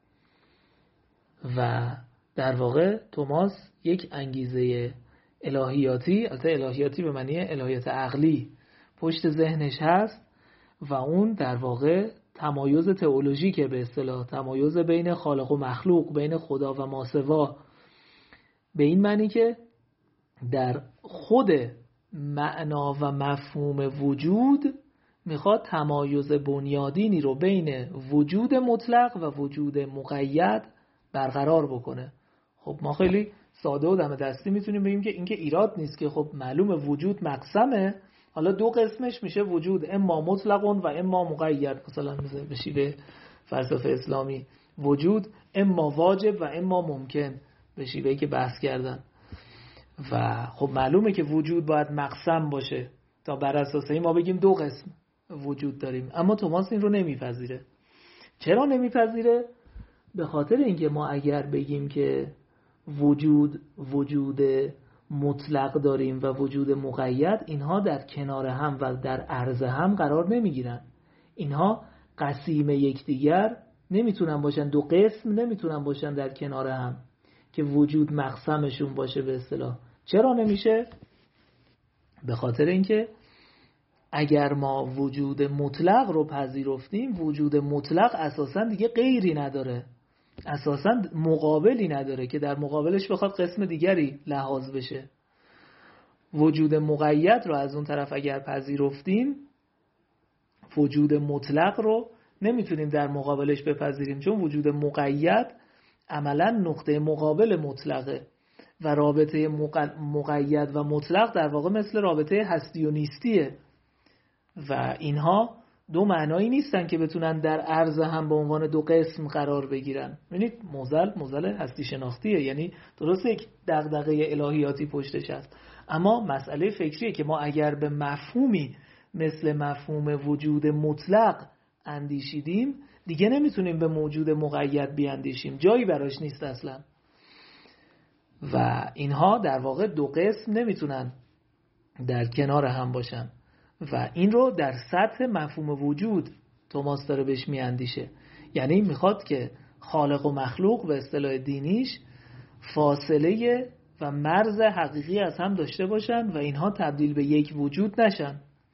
و در واقع توماس یک انگیزه الهیاتی، البته الهیاتی به معنی الهیات عقلی، پشت ذهنش هست و اون در واقع تمایز تئولوژیکه، به اصطلاح تمایز بین خالق و مخلوق، بین خدا و ماسوا، به این معنی که در خود معنا و مفهوم وجود میخواد تمایز بنیادینی رو بین وجود مطلق و وجود مقید برقرار بکنه. خب ما خیلی ساده و دم دستی میتونیم بگیم که این که ایراد نیست، که خب معلومه وجود مقسمه، حالا دو قسمش میشه وجود اما مطلق و اما مقید. مثلا به شیوه فلسفه اسلامی وجود اما واجب و اما ممکن، به شیوهی که بحث کردن. و خب معلومه که وجود باید مقسم باشه تا بر اساس این ما بگیم دو قسم وجود داریم. اما توماس این رو نمیپذیره. چرا نمیپذیره؟ به خاطر اینکه ما اگر بگیم که وجود مطلق داریم و وجود مقید، اینها در کنار هم و در عرض هم قرار نمیگیرن. اینها قسیم یکدیگر نمیتونن باشن، دو قسم نمیتونن باشن در کنار هم که وجود مقسمشون باشه به اصطلاح. چرا نمیشه؟ به خاطر اینکه اگر ما وجود مطلق رو پذیرفتیم، وجود مطلق اساساً دیگه غیری نداره، اساساً مقابلی نداره که در مقابلش بخواد قسم دیگری لحاظ بشه. وجود مقید رو از اون طرف اگر پذیرفتیم، وجود مطلق رو نمیتونیم در مقابلش بپذیریم، چون وجود مقید عملاً نقطه مقابل مطلقه و رابطه مقید و مطلق در واقع مثل رابطه هستی و نیستیه و اینها دو معنایی نیستن که بتونن در عرض هم به عنوان دو قسم قرار بگیرن. ببینید موزل هستی شناختیه، یعنی درست یک دغدغه الهیاتی پشتش هست، اما مسئله فکریه که ما اگر به مفهومی مثل مفهوم وجود مطلق اندیشیدیم، دیگه نمیتونیم به موجود مقید بیاندیشیم، جایی براش نیست اصلا. و اینها در واقع دو قسم نمیتونن در کنار هم باشن و این رو در سطح مفهوم وجود توماس داره بهش میاندیشه. یعنی میخواد که خالق و مخلوق به اصطلاح دینیش فاصله و مرز حقیقی از هم داشته باشن و اینها تبدیل به یک وجود نشن.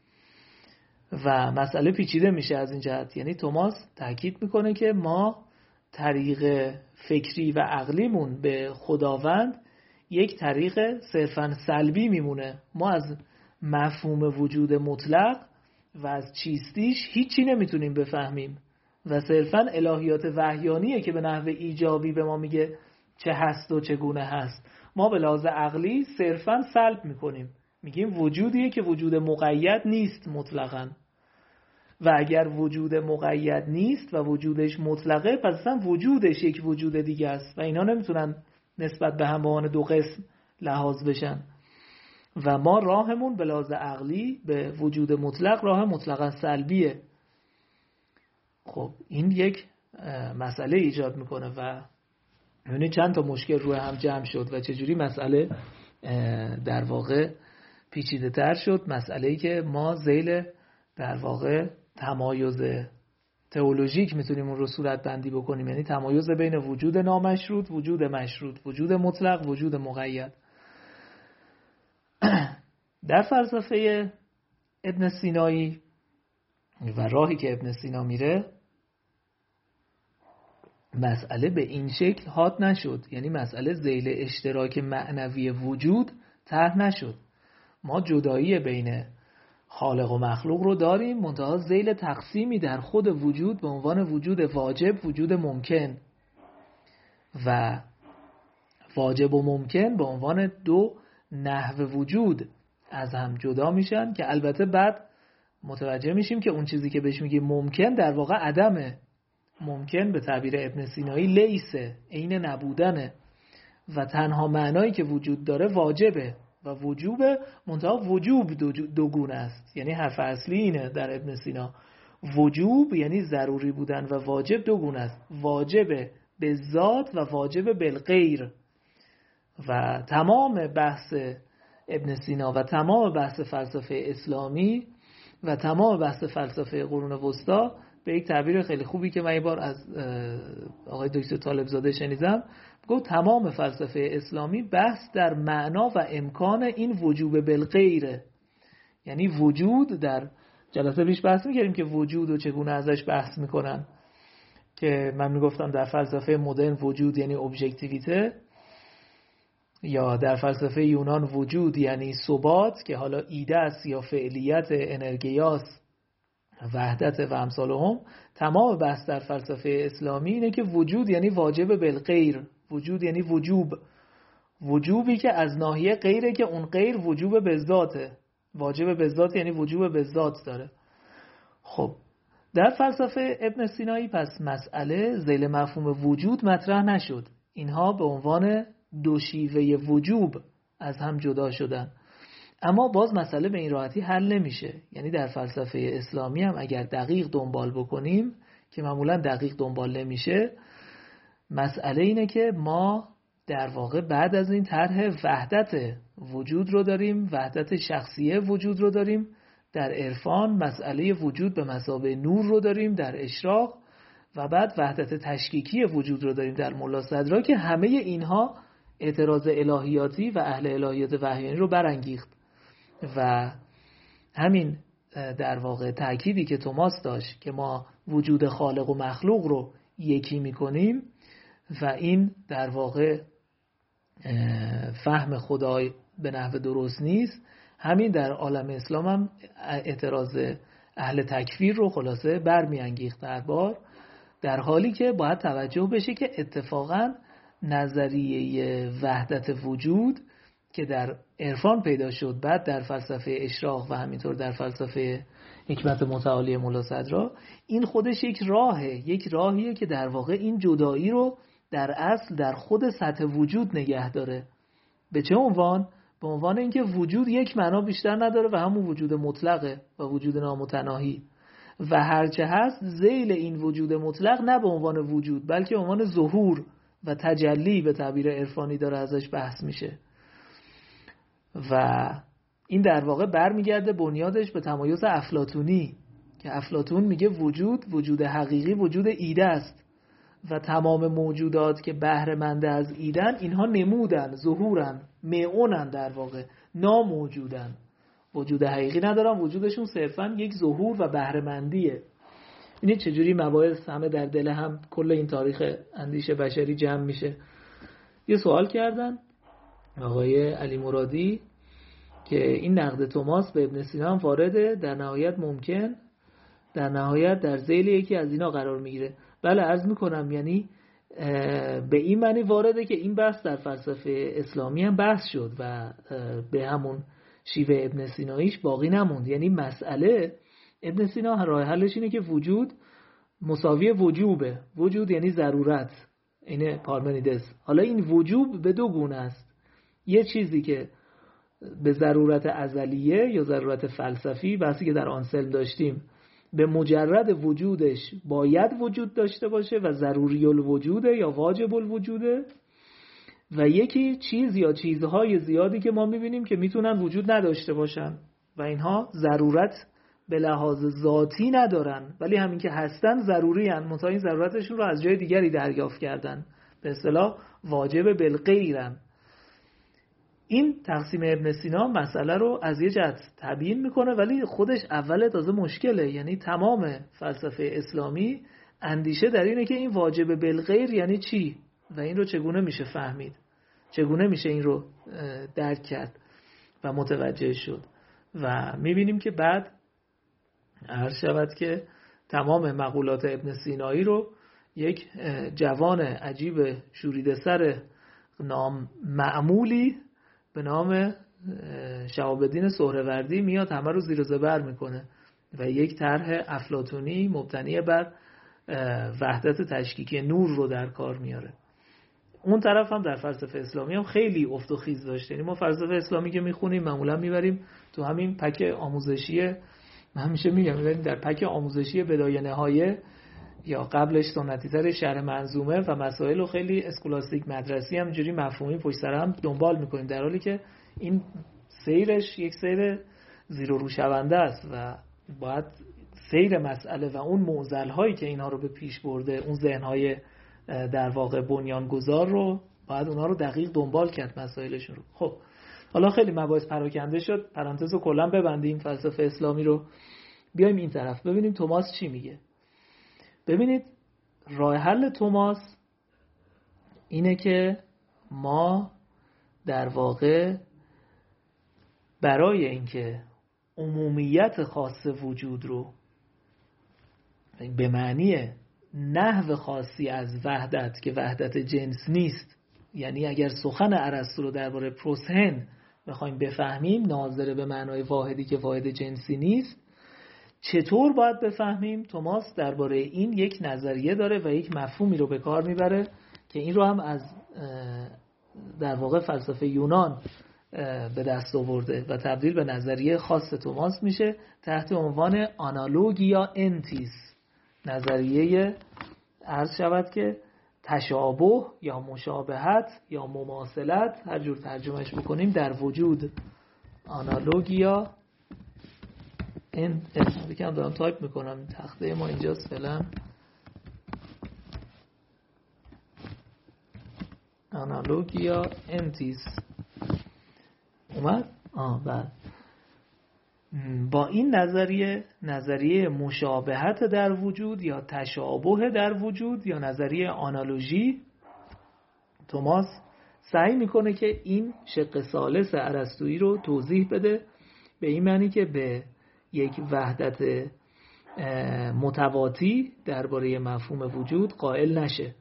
و مسئله پیچیده میشه از این جهت. یعنی توماس تاکید میکنه که ما طریق فکری و عقلیمون به خداوند یک طریق صرفاً سلبی میمونه. ما از مفهوم وجود مطلق و از چیستیش هیچی نمیتونیم بفهمیم و صرفاً الهیات وحیانیه که به نحو ایجابی به ما میگه چه هست و چگونه هست. ما به لحاظ عقلی صرفاً سلب میکنیم، میگیم وجودیه که وجود مقید نیست مطلقاً. و اگر وجود مقید نیست و وجودش مطلقه، پس اصلا وجودش یک وجود دیگه است و اینا نمیتونن نسبت به هم به عنوان دو قسم لحاظ بشن. و ما راهمون به لحاظ عقلی به وجود مطلق راه مطلقاً سلبیه. خب این یک مسئله ایجاد میکنه و یعنی چند تا مشکل روی هم جمع شد و چجوری مسئله در واقع پیچیده تر شد. مسئله‌ای که ما ذیل در واقع تمایز تئولوژیک میتونیم اون رو صورت بندی بکنیم، یعنی تمایز بین وجود نامشروط، وجود مشروط، وجود مطلق، وجود مقید. در فلسفه ابن سینایی و راهی که ابن سینا میره، مسئله به این شکل حاد نشد، یعنی مسئله ذیل اشتراک معنوی وجود طرح نشد. ما جدایی بین خالق و مخلوق رو داریم، منتها ذیل تقسیمی در خود وجود به عنوان وجود واجب، وجود ممکن و واجب و ممکن به عنوان دو نحو وجود از هم جدا میشن که البته بعد متوجه میشیم که اون چیزی که بهش میگیم ممکن در واقع عدمه. ممکن به تعبیر ابن سینایی لیسه، عین نبودنه و تنها معنایی که وجود داره واجبه و وجوبه، منتها وجوب دوگونه است. یعنی حرف اصلی اینه در ابن سینا، وجوب یعنی ضروری بودن و واجب دوگونه است، واجب به ذات و واجب بالغیر. و تمام بحث ابن سینا و تمام بحث فلسفه اسلامی و تمام بحث فلسفه قرون وسطی به یک تعبیر خیلی خوبی که من یه بار از آقای دکتر طالبزاده شنیدم، گفت تمام فلسفه اسلامی بحث در معنا و امکان این وجوب بالغیره. یعنی وجود، در جلسه پیش بحث می‌کردیم که وجود و چگونه ازش بحث میکنن، که من میگفتم در فلسفه مدرن وجود یعنی ابژکتیویته، یا در فلسفه یونان وجود یعنی ثبات که حالا ایده است، یا فعلیت، انرگیاس، وحدت و امثالهم. تمام بحث در فلسفه اسلامی اینه که وجود یعنی واجب بالغیر، وجود یعنی وجوب، وجوبی که از ناحیه غیره که اون غیر وجوب به ذاته. واجب به ذات یعنی وجوب به ذات داره. خب در فلسفه ابن سینایی پس مسئله ذیل مفهوم وجود مطرح نشد. اینها به عنوان دو شیوه وجوب از هم جدا شدن. اما باز مسئله به این راحتی حل نمیشه. یعنی در فلسفه اسلامی هم اگر دقیق دنبال بکنیم، که معمولا دقیق دنبال نمیشه، مسئله اینه که ما در واقع بعد از این طرح وحدت وجود رو داریم، وحدت شخصیه وجود رو داریم. در عرفان مسئله وجود به مثابه نور رو داریم در اشراق، و بعد وحدت تشکیکی وجود رو داریم در ملا صدرا، که همه اینها اعتراض الهیاتی و اهل الهیات وحیانی رو برانگیخت. و همین در واقع تأکیدی که توماس داشت که ما وجود خالق و مخلوق رو یکی میکنیم و این در واقع فهم خدای به نحو درست نیست، همین در عالم اسلام هم اعتراض اهل تکفیر رو خلاصه برمیانگیخت در بار، در حالی که باید توجه بشه که اتفاقا نظریه وحدت وجود که در عرفان پیدا شد، بعد در فلسفه اشراق و همینطور در فلسفه حکمت متعالی ملا صدرا، این خودش یک راهیه که در واقع این جدایی رو در اصل در خود سطح وجود نگه داره. به چه عنوان؟ به عنوان اینکه وجود یک معنا بیشتر نداره و همون وجود مطلقه و وجود نامتناهی، و هرچه هست ذیل این وجود مطلق نه به عنوان وجود بلکه به عنوان ظهور و تجلی به تعبیر عرفانی داره ازش بحث میشه. و این در واقع برمیگرده بنیادش به تمایز افلاطونی، که افلاطون میگه وجود حقیقی وجود ایده است و تمام موجودات که بهره مند از ایدن، اینها نمودن، ظهورن، معونن، در واقع ناموجودن، وجود حقیقی ندارن، وجودشون صرفا یک ظهور و بهره مندیه. اینه چجوری مباحث همه در دل هم کل این تاریخ اندیشه بشری جمع میشه. یه سوال کردن آقای علی مرادی که این نقد توماس به ابن سینا هم وارده، در نهایت ممکن در نهایت در ذیل یکی از اینا قرار میگیره. بله عرض میکنم، یعنی به این معنی وارده که این بحث در فلسفه اسلامی هم بحث شد و به همون شیوه ابن سیناییش باقی نموند. یعنی مسئله ابن سینا راه حلش اینه که وجود مساوی وجوبه. وجود یعنی ضرورت، اینه پارمنیدس. حالا این وجوب به دو گونه است، یه چیزی که به ضرورت ازلیه یا ضرورت فلسفی، بحثی که در آنسلم داشتیم، به مجرد وجودش باید وجود داشته باشه و ضروری الوجوده یا واجب الوجوده، و یکی چیز یا چیزهای زیادی که ما میبینیم که میتونن وجود نداشته باشن و اینها ضرورت به لحاظ ذاتی ندارن، ولی همین که هستن ضروری هن، منتها این ضرورتشون رو از جای دیگری دریافت کردن، به اصطلاح واجب بالغیرن. این تقسیم ابن سینا مسئله رو از یه جهت تبیین میکنه، ولی خودش اول تازه مشکله. یعنی تمام فلسفه اسلامی اندیشه در اینه که این واجب بالغیر یعنی چی و این رو چگونه میشه فهمید، چگونه میشه این رو درک کرد و متوجه شد. و میبینیم که بعد عرض شود که تمام مقولات ابن سینایی رو یک جوان عجیب شوریده سر نام معمولی به نام شهاب الدین سهروردی میاد همه رو زیر و زبر میکنه و یک طرح افلاطونی مبتنی بر وحدت تشکیکی نور رو در کار میاره. اون طرف هم در فلسفه اسلامی هم خیلی افت و خیز داشته. یعنی ما فلسفه اسلامی که میخونیم معمولا میبریم تو همین پک آموزشی، من همیشه میگم میبریم در پک آموزشی بدایه نهایه یا قبلش سنتی تر شرح منظومه و مسائل و خیلی اسکولاستیک مدرسی هم جوری مفهومی پشت سر هم دنبال میکنیم، در حالی که این سیرش یک سیر زیر و رو شونده است و باید سیر مسئله و اون معضل هایی که اینها رو به پیش برده، اون ذهن های در واقع بنیانگذار رو باید اونها رو دقیق دنبال کرد مسائلشون رو. خب حالا خیلی مباحث پراکنده شد، پرانتز رو کلا ببندیم فلسفه اسلامی رو، بیایم این طرف ببینیم توماس چی میگه. ببینید راه حل توماس اینه که ما در واقع برای اینکه عمومیت خاص وجود رو به معنی نحو خاصی از وحدت که وحدت جنس نیست، یعنی اگر سخن ارسطو رو درباره پروسهن بخوایم بفهمیم ناظر به معنای واحدی که واحد جنسی نیست، چطور باید بفهمیم؟ توماس درباره این یک نظریه داره و یک مفهومی رو به کار میبره که این رو هم از در واقع فلسفه یونان به دست آورده و تبدیل به نظریه خاص توماس میشه تحت عنوان آنالوگیا انتیس، نظریه عرض شود که تشابه یا مشابهت یا مماثلت، هر جور ترجمهش بکنیم، در وجود. آنالوگیا این بکنم دارم تایپ میکنم، تخته ما اینجاست فعلا. آنالوگیا انتیس اومد؟ بله. با این نظریه مشابهت در وجود یا تشابه در وجود یا نظریه آنالوژی، توماس سعی میکنه که این شق ثالث ارسطویی رو توضیح بده، به این معنی که به یک وحدت متواتی درباره مفهوم وجود قائل نشه.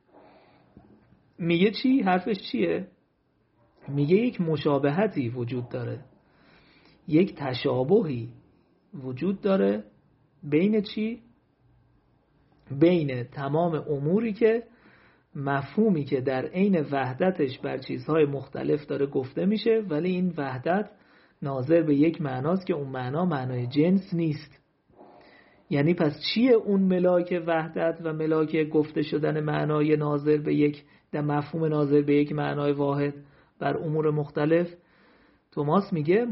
میگه چی؟ حرفش چیه؟ میگه یک مشابهتی وجود داره، یک تشابهی وجود داره بین چی؟ بین تمام اموری که مفهومی که در عین وحدتش بر چیزهای مختلف داره گفته میشه، ولی این وحدت ناظر به یک معناست که اون معنا معنای جنس نیست. یعنی پس چیه اون ملاک وحدت و ملاک گفته شدن معنای ناظر به یک در مفهوم ناظر به یک معنای واحد بر امور مختلف؟ توماس میگه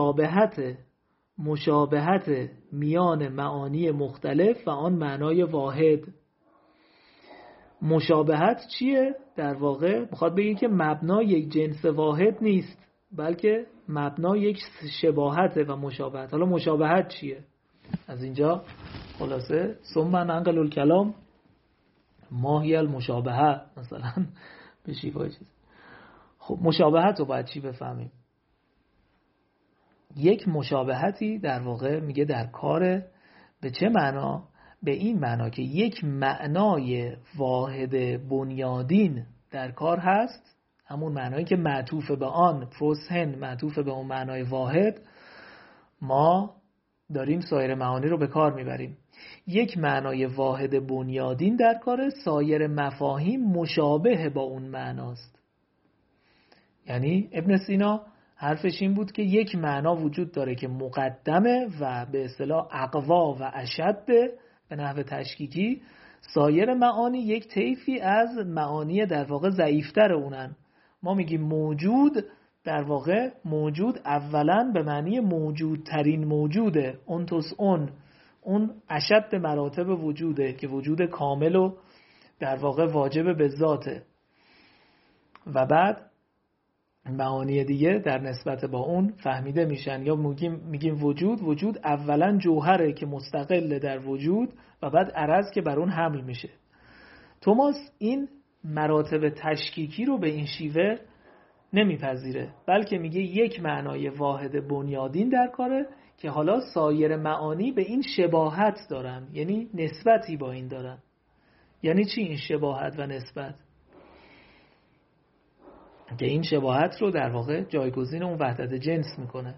مشابهت میان معانی مختلف و آن معنای واحد. مشابهت چیه؟ در واقع میخواد بگه که مبنا یک جنس واحد نیست، بلکه مبنا یک شباهته و مشابهت. حالا مشابهت چیه؟ از اینجا خلاصه ثم ننقل الکلام ما هی المشابهه مثلا به شیوه چیز. خب مشابهت رو باید چی بفهمیم؟ یک مشابهتی در واقع میگه در کار به چه معنا؟ به این معنا که یک معنای واحد بنیادین در کار هست، همون معنایی که معطوف به آن، پروسهن معطوف به اون معنای واحد، ما داریم سایر معانی رو به کار میبریم. یک معنای واحد بنیادین در کار، سایر مفاهیم مشابه با اون معناست. یعنی ابن سینا حرفش این بود که یک معنا وجود داره که مقدمه و به اصطلاح اقوا و اشد به نحو تشکیکی، سایر معانی یک طیفی از معانی در واقع ضعیفتر اونن. ما میگیم موجود، در واقع موجود اولا به معنی موجودترین موجوده، اون اشد مراتب وجوده که وجود کامل و در واقع واجب به ذاته، و بعد معانی دیگه در نسبت با اون فهمیده میشن. یا میگیم وجود اولا جوهره که مستقل در وجود و بعد عرض که بر اون حمل میشه. توماس این مراتب تشکیکی رو به این شیوه نمیپذیره، بلکه میگه یک معنای واحد بنیادین در کاره که حالا سایر معانی به این شباهت دارن، یعنی نسبتی با این دارن. یعنی چی این شباهت و نسبت؟ که این شباهت رو در واقع جایگزین اون وحدت جنس میکنه.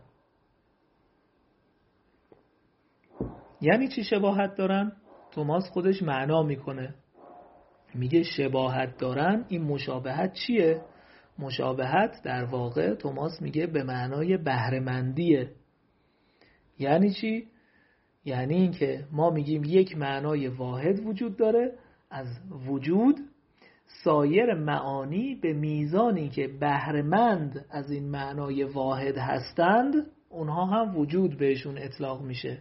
یعنی چی شباهت دارن؟ توماس خودش معنا میکنه، میگه شباهت دارن. این مشابهت چیه؟ مشابهت در واقع توماس میگه به معنای بهره‌مندیه. یعنی چی؟ یعنی این که ما میگیم یک معنای واحد وجود داره از وجود، سایر معانی به میزانی که بهره‌مند از این معنای واحد هستند اونها هم وجود بهشون اطلاق میشه.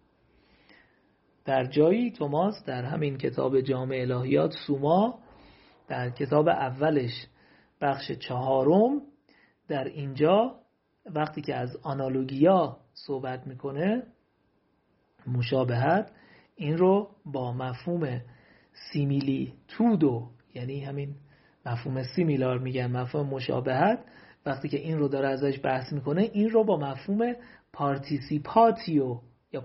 در جایی توماس در همین کتاب جامع الهیات سوما، در کتاب اولش بخش 4، در اینجا وقتی که از آنالوگیا صحبت میکنه، مشابهت، این رو با مفهوم سیمیلیتودو، یعنی همین مفهوم سیمیلار میگن، مفهوم مشابهت، وقتی که این رو داره ازش بحث میکنه، این رو با مفهوم پارتیسیپاتیو یا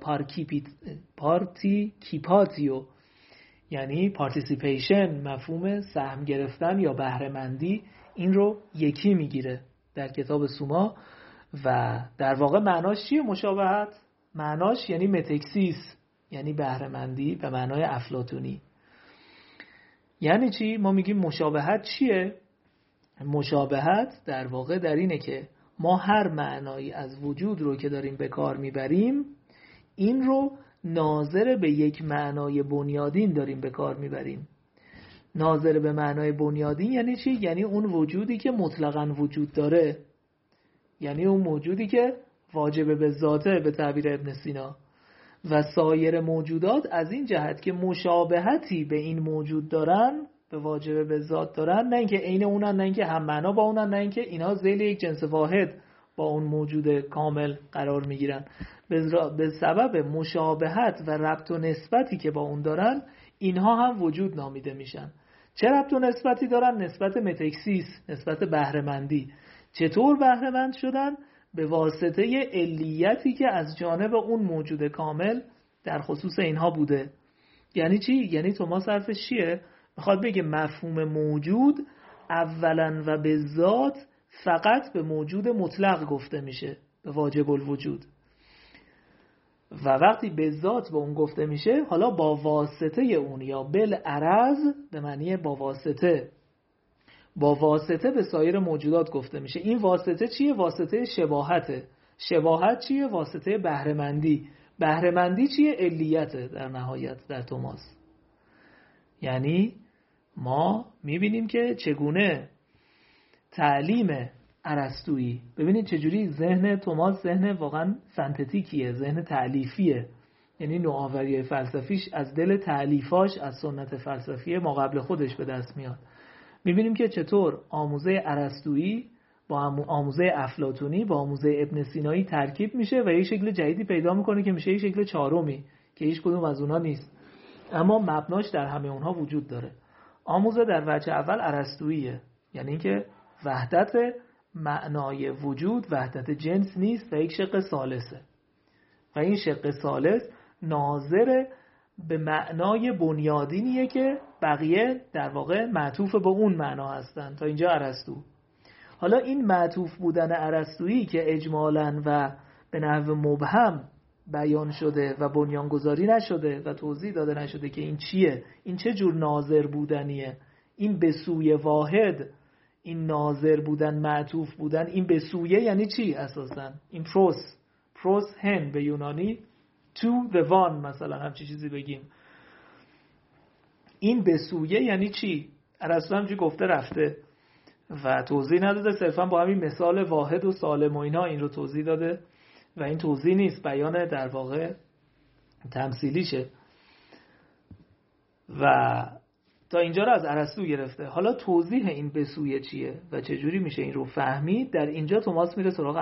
پارتیکیپاتیو، یعنی پارتیسیپیشن، مفهوم سهم گرفتن یا بهره‌مندی، این رو یکی میگیره در کتاب سوما. و در واقع معناش چیه مشابهت؟ معناش یعنی متکسیس، یعنی بهره‌مندی به معنای افلاطونی. یعنی چی؟ ما میگیم مشابهت چیه؟ مشابهت در واقع در اینه که ما هر معنایی از وجود رو که داریم به کار میبریم، این رو ناظر به یک معنای بنیادین داریم به کار میبریم. ناظر به معنای بنیادین یعنی چی؟ یعنی اون وجودی که مطلقاً وجود داره، یعنی اون موجودی که واجب به ذاته به تعبیر ابن سینا. و سایر موجودات از این جهت که مشابهتی به این موجود دارن، به واجب به ذات دارن، نه اینکه عین اونن، نه اینکه هم معنا با اونن، نه اینکه اینها ذیل یک جنس واحد با اون موجود کامل قرار میگیرن. به سبب مشابهت و ربط و نسبتی که با اون دارن، اینها هم وجود نامیده میشن. چه ربط و نسبتی دارن؟ نسبت متکسیس، نسبت بهره‌مندی. چطور بهره‌مند شدن؟ به واسطه علیتی که از جانب اون موجود کامل در خصوص اینها بوده. یعنی چی؟ یعنی توماس حرفش چیه؟ میخواد بگه مفهوم موجود اولا و به ذات فقط به موجود مطلق گفته میشه، به واجب الوجود. و وقتی به ذات به اون گفته میشه، حالا با واسطه اون یا بالعرض به معنی با واسطه به سایر موجودات گفته میشه. این واسطه چیه؟ واسطه شباهته. شباهت چیه؟ واسطه بهره‌مندی. بهره‌مندی چیه؟ علیته در نهایت در توماس. یعنی ما میبینیم که چگونه تعلیم ارسطویی، ببینید چجوری ذهن توماس ذهن واقعا سنتتیکیه، ذهن تألیفیه. یعنی نوآوری فلسفیش از دل تألیفاش از سنت فلسفی ما قبل خودش به دست میاد. میبینیم که چطور آموزه ارسطویی با آموزه افلاطونی با آموزه ابن سینایی ترکیب میشه و یه شکل جدیدی پیدا میکنه که میشه یه شکل چهارمی که هیچ کدوم از اونها نیست، اما مبناش در همه اونها وجود داره. آموزه در وجه اول ارسطوییه، یعنی اینکه وحدت معنای وجود وحدت جنس نیست و یک شق ثالثه و این شق ثالث ناظر به معنای بنیادینیه که بقیه در واقع معطوف به اون معنا هستن. تا اینجا ارسطو. حالا این معطوف بودن ارسطویی که اجمالاً و به نحو مبهم بیان شده و بنیانگذاری نشده و توضیح داده نشده که این چیه، این چه جور ناظر بودنیه، این به سوی واحد، این ناظر بودن، معطوف بودن، این به سویه یعنی چی اساساً؟ این پروس هن به یونانی to the one مثلا همچی چیزی بگیم. این به سویه یعنی چی؟ ارسطو همچی گفته رفته و توضیح نداده، صرفا با همین مثال واحد و سالم و اینا این رو توضیح داده و این توضیح نیست، بیان در واقع تمثیلیشه و تا اینجا رو از ارسطو گرفته. حالا توضیح این به سویه چیه و چجوری میشه این رو فهمید؟ در اینجا توماس میره سراغ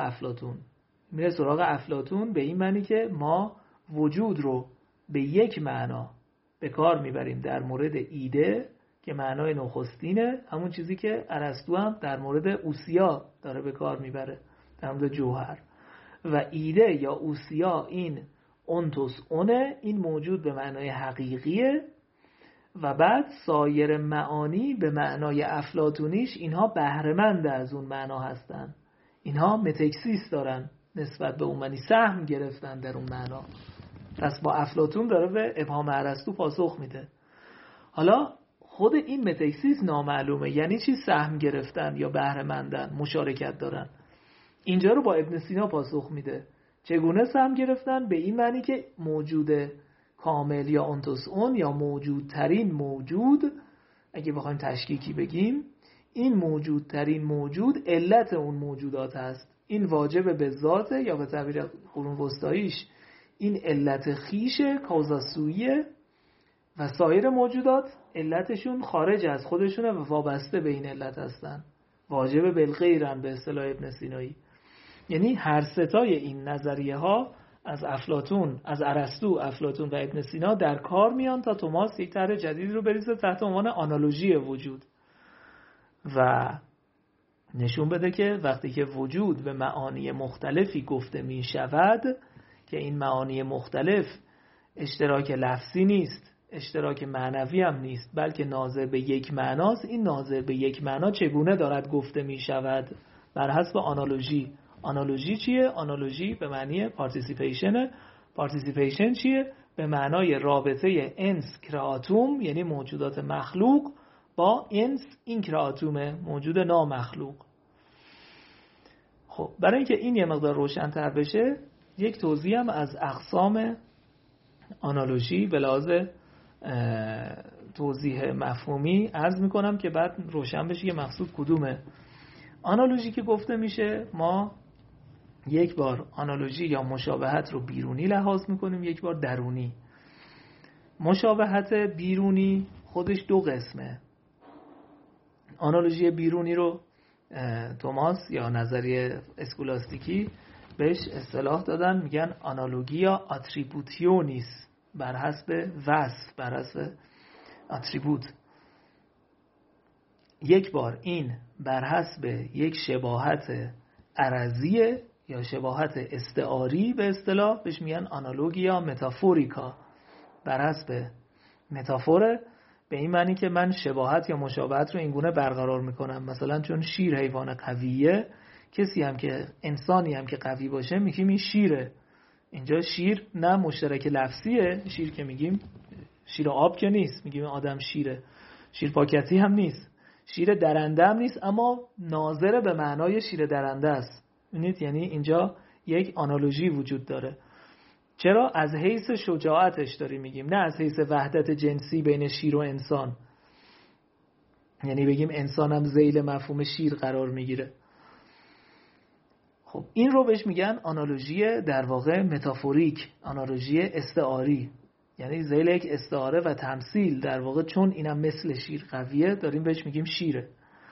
افلاطون به این معنی که ما وجود رو به یک معنا به کار میبریم در مورد ایده که معنای نخستینه، همون چیزی که ارسطو هم در مورد اوسیا داره به کار میبره، در مورد جوهر. و ایده یا اوسیا این اونتوس اونه، این موجود به معنای حقیقیه و بعد سایر معانی به معنای افلاطونیش اینها بهره‌مند از اون معنا هستن، اینها متکسیس دارن نسبت به اون معنی، سهم گرفتن در اون معنا. پس با افلاطون داره به ابهام ارسطو پاسخ میده. حالا خود این متکسیس نامعلومه، یعنی چی سهم گرفتن یا بهره‌مندن، مشارکت دارن؟ اینجا رو با ابن سینا پاسخ میده. چگونه سهم گرفتن؟ به این معنی که موجود کامل یا اونتوس اون یا موجودترین موجود، اگه بخوایم تشکیکی بگیم، این موجودترین موجود علت اون موجودات هست. این واجب به ذاته یا به تعبیر قرون وسطاییش این علت خیشه، کازاسویه، و سایر موجودات علتشون خارج از خودشونه و وابسته به این علت هستن، واجب بالغیرن به اصطلاح ابن سینایی. یعنی هر ستای این نظریه ها از افلاطون، از ارسطو، افلاطون و ابن سینا در کار میان تا توماس یک طرح جدیدی رو بریزه تحت عنوان آنالوژی وجود و نشون بده که وقتی که وجود به معانی مختلفی گفته می شود که این معانی مختلف اشتراک لفظی نیست، اشتراک معنوی هم نیست، بلکه ناظر به یک معناست. این ناظر به یک معنا چگونه دارد گفته می شود؟ بر حسب آنالوژی. آنالوژی چیه؟ آنالوژی به معنی پارتیسیپیشن. پارتیسیپیشن چیه؟ به معنای رابطه انس کراتوم، یعنی موجودات مخلوق، با انس این کراتوم موجود نامخلوق. خب برای اینکه این یه مقدار روشن‌تر بشه، یک توضیح هم از اقسام آنالوژی به لحاظ توضیح مفهومی عرض میکنم که بعد روشن بشه که مقصود کدومه. آنالوژی که گفته میشه، ما یک بار آنالوژی یا مشابهت رو بیرونی لحاظ میکنیم، یک بار درونی. مشابهت بیرونی خودش دو قسمه. آنالوژی بیرونی رو توماس یا نظریه اسکولاستیکی بهش اصطلاح دادن، میگن آنالوگیا آتریبوتیونیس، بر حسب وصف، بر حسب آتریبوت. یک بار این بر حسب یک شباهت عرضیه یا شباهت استعاری، به اصطلاح بهش میگن آنالوگیا متافوریکا، بر حسب متافوره، به این معنی که من شباهت یا مشابهت رو اینگونه برقرار میکنم. مثلا چون شیر حیوان قویه، کسی هم که انسانی هم که قوی باشه میگیم این شیره. اینجا شیر نه مشترک لفظیه، شیر که میگیم شیر آب که نیست، میگیم آدم شیره. شیر پاکتی هم نیست، شیر درنده هم نیست، اما ناظر به معنای شیر درنده است. می‌بینید؟ یعنی اینجا یک آنالوژی وجود داره. چرا؟ از حیث شجاعتش داریم میگیم، نه از حیث وحدت جنسی بین شیر و انسان. یعنی بگیم انسان هم ذیل مفهوم شیر قرار میگیره. خب این رو بهش میگن آنالوژی در واقع متافوریک، آنالوژی استعاری، یعنی ذیل یک استعاره و تمثیل در واقع، چون اینم مثل شیر قویه داریم بهش میگیم شیره.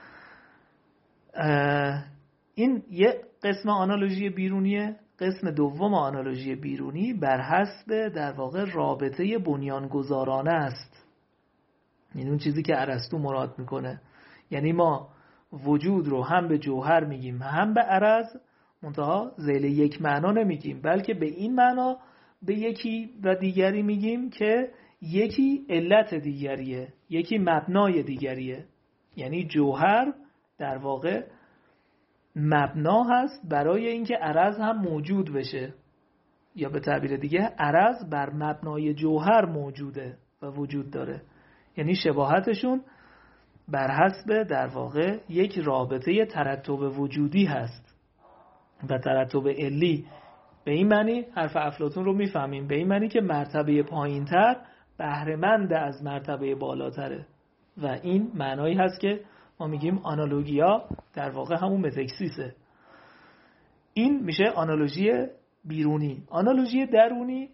این یه قسم آنالوژی بیرونیه. قسم دوم آنالوژی بیرونی بر حسب در واقع رابطه بنیانگذارانه است. این اون چیزی که ارسطو مراد میکنه، یعنی ما وجود رو هم به جوهر میگیم هم به عرض، منتها ذیل یک معنا نمیگیم، بلکه به این معنا به یکی و دیگری میگیم که یکی علت دیگریه، یکی مبنای دیگریه. یعنی جوهر در واقع مبنا هست برای اینکه عرض هم موجود بشه، یا به تعبیر دیگه عرض بر مبنای جوهر موجوده و وجود داره. یعنی شباهتشون بر حسب در واقع یک رابطه ترتب وجودی هست و ترتب علی. به این معنی حرف افلاطون رو میفهمیم، به این معنی که مرتبه پایینتر بهره‌مند از مرتبه بالاتره، و این معنایی هست که ما میگیم آنالوگیا در واقع همون متاکسیسه. این میشه آنالوژی بیرونی. آنالوژی درونی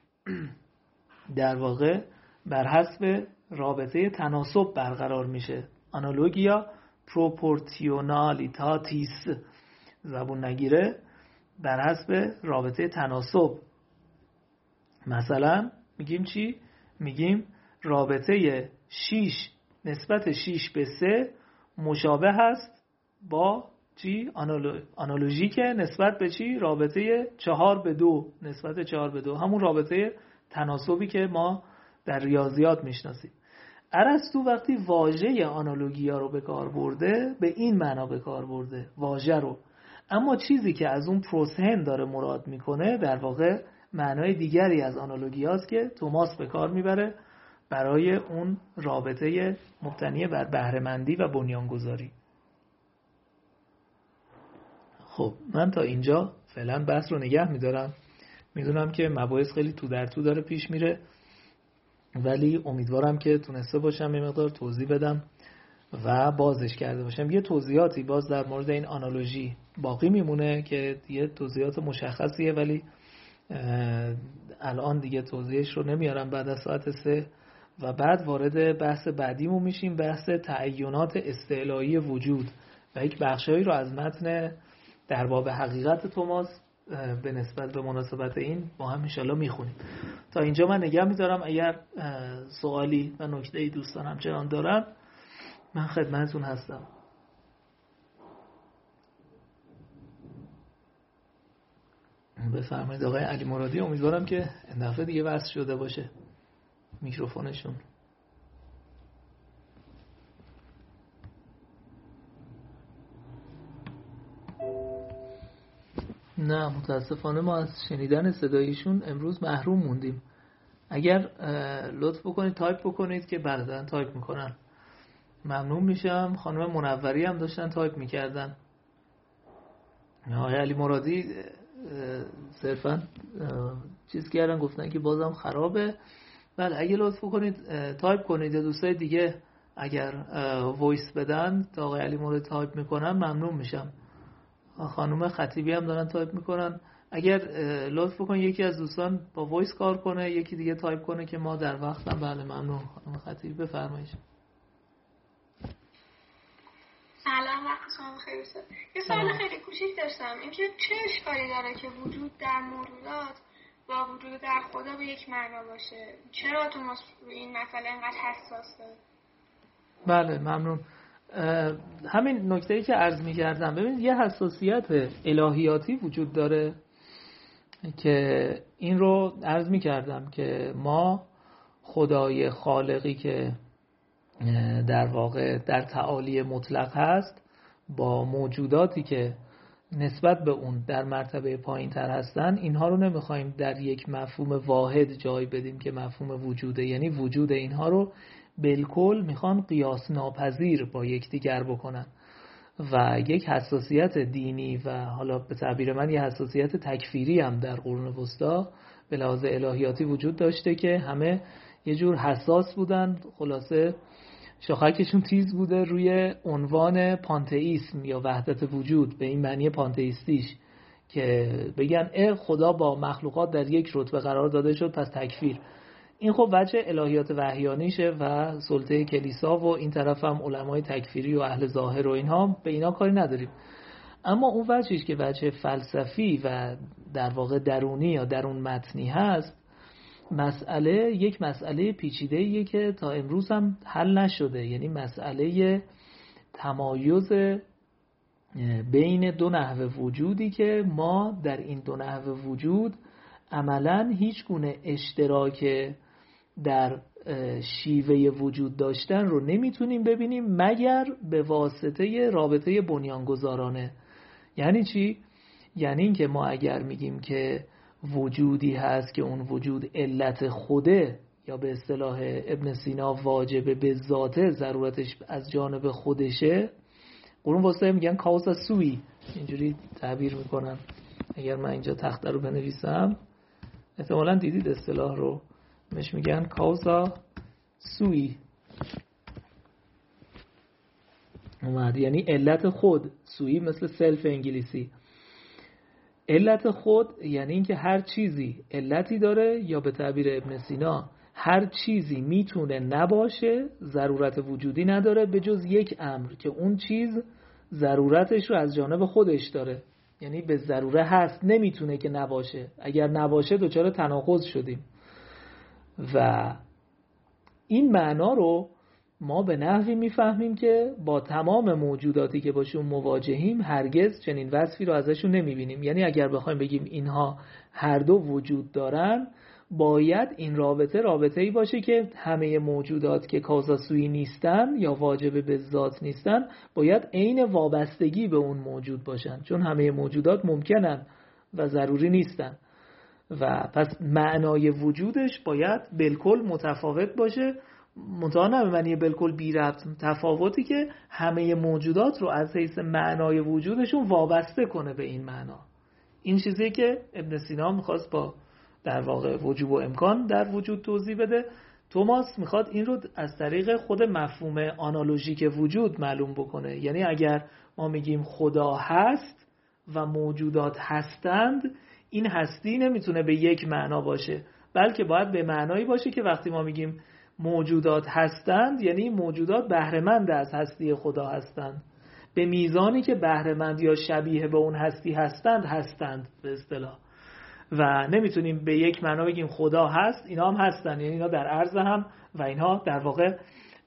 در واقع بر حسب رابطه تناسب برقرار میشه. آنالوگیا پروپورتیونالیتاتیس، زبون نگیره، بر حسب رابطه تناسب. مثلا میگیم چی؟ میگیم رابطه 6 نسبت 6 به 3 مشابه هست با چی؟ آنالوژیکه نسبت به چی؟ رابطه 4 به 2 نسبت 4 به 2، همون رابطه تناسبی که ما در ریاضیات میشناسیم. ارسطو وقتی واژه آنالوگیا رو به کار برده، به این معنا به کار برده واژه رو، اما چیزی که از اون پروسهن داره مراد میکنه در واقع معنای دیگری از آنالوگیاست که توماس به کار میبره برای اون رابطه مبتنی بر بهره‌مندی و بنیانگذاری. خب من تا اینجا فعلا بحث رو نگه میدارم. میدونم که مباحث خیلی تو در تو داره پیش میره، ولی امیدوارم که تونسته باشم یه مقدار توضیح بدم و بازش کرده باشم. یه توضیحاتی باز در مورد این آنالوژی باقی میمونه که یه توضیحات مشخصیه، ولی الان دیگه توضیحش رو نمیارم بعد از ساعت 3، و بعد وارد بحث بعدیمون میشیم، بحث تعینات استعلایی وجود و یک بخشایی رو از متن در باب حقیقت توماس به نسبت به مناسبت این با هم انشالله میخونیم. تا اینجا من نگه میدارم. اگر سوالی و نکته‌ای دوستان همچنان دارن من خدمتتون هستم. بفرمایید آقای علی مرادی. امیدوارم که این دفعه دیگه وصل شده باشه میکروفونشون. نه متاسفانه ما از شنیدن صدایشون امروز محروم موندیم. اگر لطف بکنید تایپ بکنید که بعداً تایپ میکنن ممنون میشم. خانم منوری هم داشتن تایپ میکردن. آقای علی مرادی صرفا چیز کردن گفتن که بازم خرابه. بله اگه لطف کنید تایپ کنید، یا دوستای دیگه اگر وایس بدن تا آقای علی مرادی تایپ میکنن ممنون میشم. خانم خطیبی هم دارن تایپ میکنن. اگر لطف بکنید یکی از دوستان با وایس کار کنه، یکی دیگه تایپ کنه که ما در وقت هم. بله ممنون. خانم خطیبی بفرمایید. سلام، وقتتون بخیر. یه سوال خیلی کوچیک داشتم، اینکه چه اشکالی داره که وجود در موجودات با وجود در خدا به یک معنا باشه؟ چرا توماس این مسئله اینقدر حساسه؟ بله ممنون. همین نکته‌ای که عرض می‌کردم، ببینید یه حساسیت الهیاتی وجود داره که این رو عرض می‌کردم که ما خدای خالقی که در واقع در تعالی مطلق هست با موجوداتی که نسبت به اون در مرتبه پایین تر هستن، اینها رو نمیخوایم در یک مفهوم واحد جای بدیم که مفهوم وجوده. یعنی وجود اینها رو بالکل میخوان قیاس ناپذیر با یکدیگر بکنن و یک حساسیت دینی و حالا به تعبیر من یه حساسیت تکفیری هم در قرون وسطا به لحاظ الهیاتی وجود داشته که همه یه جور حساس بودن. خلاصه شاخکشون تیز بوده روی عنوان پانتئیسم یا وحدت وجود به این معنی پانتئیستیش، که بگن خدا با مخلوقات در یک رتبه قرار داده شد پس تکفیر. این خب وجه الهیات وحیانیشه و سلطه کلیسا و این طرف هم علمای تکفیری و اهل ظاهر و اینها، به اینا کاری نداریم. اما اون وجهش که وجه فلسفی و در واقع درونی یا درون متنی هست، یک مسئله پیچیده‌ایه که تا امروز هم حل نشده، یعنی مسئله تمایز بین دو نحو وجودی که ما در این دو نحو وجود عملاً هیچ گونه اشتراک در شیوه وجود داشتن رو نمیتونیم ببینیم مگر به واسطه رابطه بنیانگذارانه. یعنی چی؟ یعنی این که ما اگر میگیم که وجودی هست که اون وجود علت خوده، یا به اصطلاح ابن سینا واجب به ذاته، ضرورتش از جانب خودشه، قرون واسطه میگن کاوزا سوی، اینجوری تعبیر میکنن. اگر من اینجا تخته رو بنویسم احتمالاً دیدید اصطلاح رو، مش میگن کاوزا سوی اومد، یعنی علت خود. سوی مثل سلف انگلیسی. علت خود یعنی اینکه هر چیزی علتی داره، یا به تعبیر ابن سینا هر چیزی میتونه نباشه، ضرورت وجودی نداره به جز یک امر که اون چیز ضرورتش رو از جانب خودش داره، یعنی به ضروره هست، نمیتونه که نباشه. اگر نباشه دچار تناقض شدیم. و این معنا رو ما به نحوی میفهمیم که با تمام موجوداتی که باشون مواجهیم هرگز چنین وصفی رو ازشون نمیبینیم. یعنی اگر بخوایم بگیم اینها هر دو وجود دارن، باید این رابطه‌ای باشه که همه موجودات که کازاسویی نیستن یا واجب به ذات نیستن باید عین وابستگی به اون موجود باشن، چون همه موجودات ممکنن و ضروری نیستن. و پس معنای وجودش باید بالکل متفاوت باشه، منتها نه به معنی بالکل بی ربط، تفاوتی که همه موجودات رو از حیث معنای وجودشون وابسته کنه به این معنا. این چیزی که ابن سینا میخواست با در واقع وجوب و امکان در وجود توضیح بده. توماس میخواد این رو از طریق خود مفهوم آنالوژیک وجود معلوم بکنه. یعنی اگر ما میگیم خدا هست و موجودات هستند، این هستی نمیتونه به یک معنا باشه، بلکه باید به معنایی باشه که وقتی ما میگیم موجودات هستند، یعنی موجودات بهره‌مند از هستی خدا هستند، به میزانی که بهره‌مند یا شبیه به اون هستی هستند به اصطلاح. و نمیتونیم به یک معنا بگیم خدا هست اینا هم هستن، یعنی اینا در عرض هم و اینها در واقع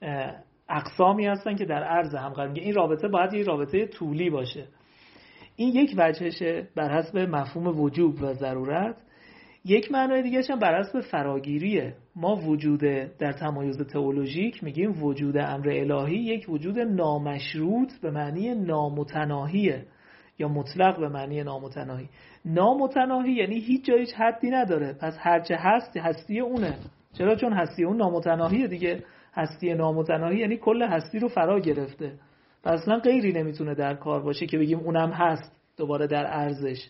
اقسامی هستن که در عرض هم قرار میگیرن. این رابطه باید یه رابطه طولی باشه. این یک وجهشه بر حسب مفهوم وجوب و ضرورت. یک معنای دیگه‌ش هم بر حسب فراگیریه. ما وجود در تمایز تئولوژیک میگیم وجود امر الهی یک وجود نامشروط به معنی نامتناهیه، یا مطلق به معنی نامتناهی. نامتناهی یعنی هیچ جایش حدی نداره، پس هرچه هست هستی اونه. چرا؟ چون هستی اون نامتناهیه دیگه. هستی نامتناهی یعنی کل هستی رو فرا گرفته، پس اصلا غیری نمیتونه در کار باشه که بگیم اونم هست دوباره در ارزش.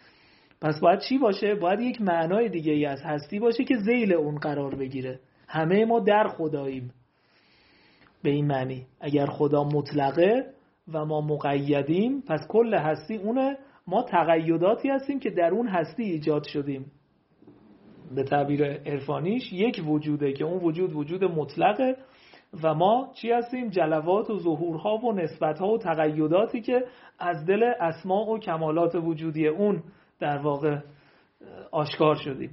پس باید چی باشه؟ باید یک معنای دیگه ای از هستی باشه که ذیل اون قرار بگیره. همه ما در خداییم به این معنی. اگر خدا مطلقه و ما مقیدیم، پس کل هستی اونه، ما تقیداتی هستیم که در اون هستی ایجاد شدیم. به تعبیر عرفانیش یک وجوده که اون وجود مطلقه و ما چی هستیم؟ جلوات و ظهورها و نسبتها و تقیداتی که از دل اسماء و کمالات وجودی اون در واقع آشکار شدیم.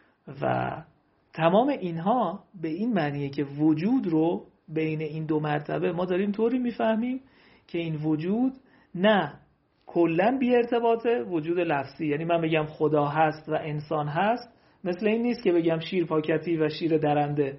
و تمام اینها به این معنیه که وجود رو بین این دو مرتبه ما داریم طوری میفهمیم که این وجود نه کلن بی ارتباطه، وجود لفظی، یعنی من بگم خدا هست و انسان هست، مثل این نیست که بگم شیر پاکتی و شیر درنده.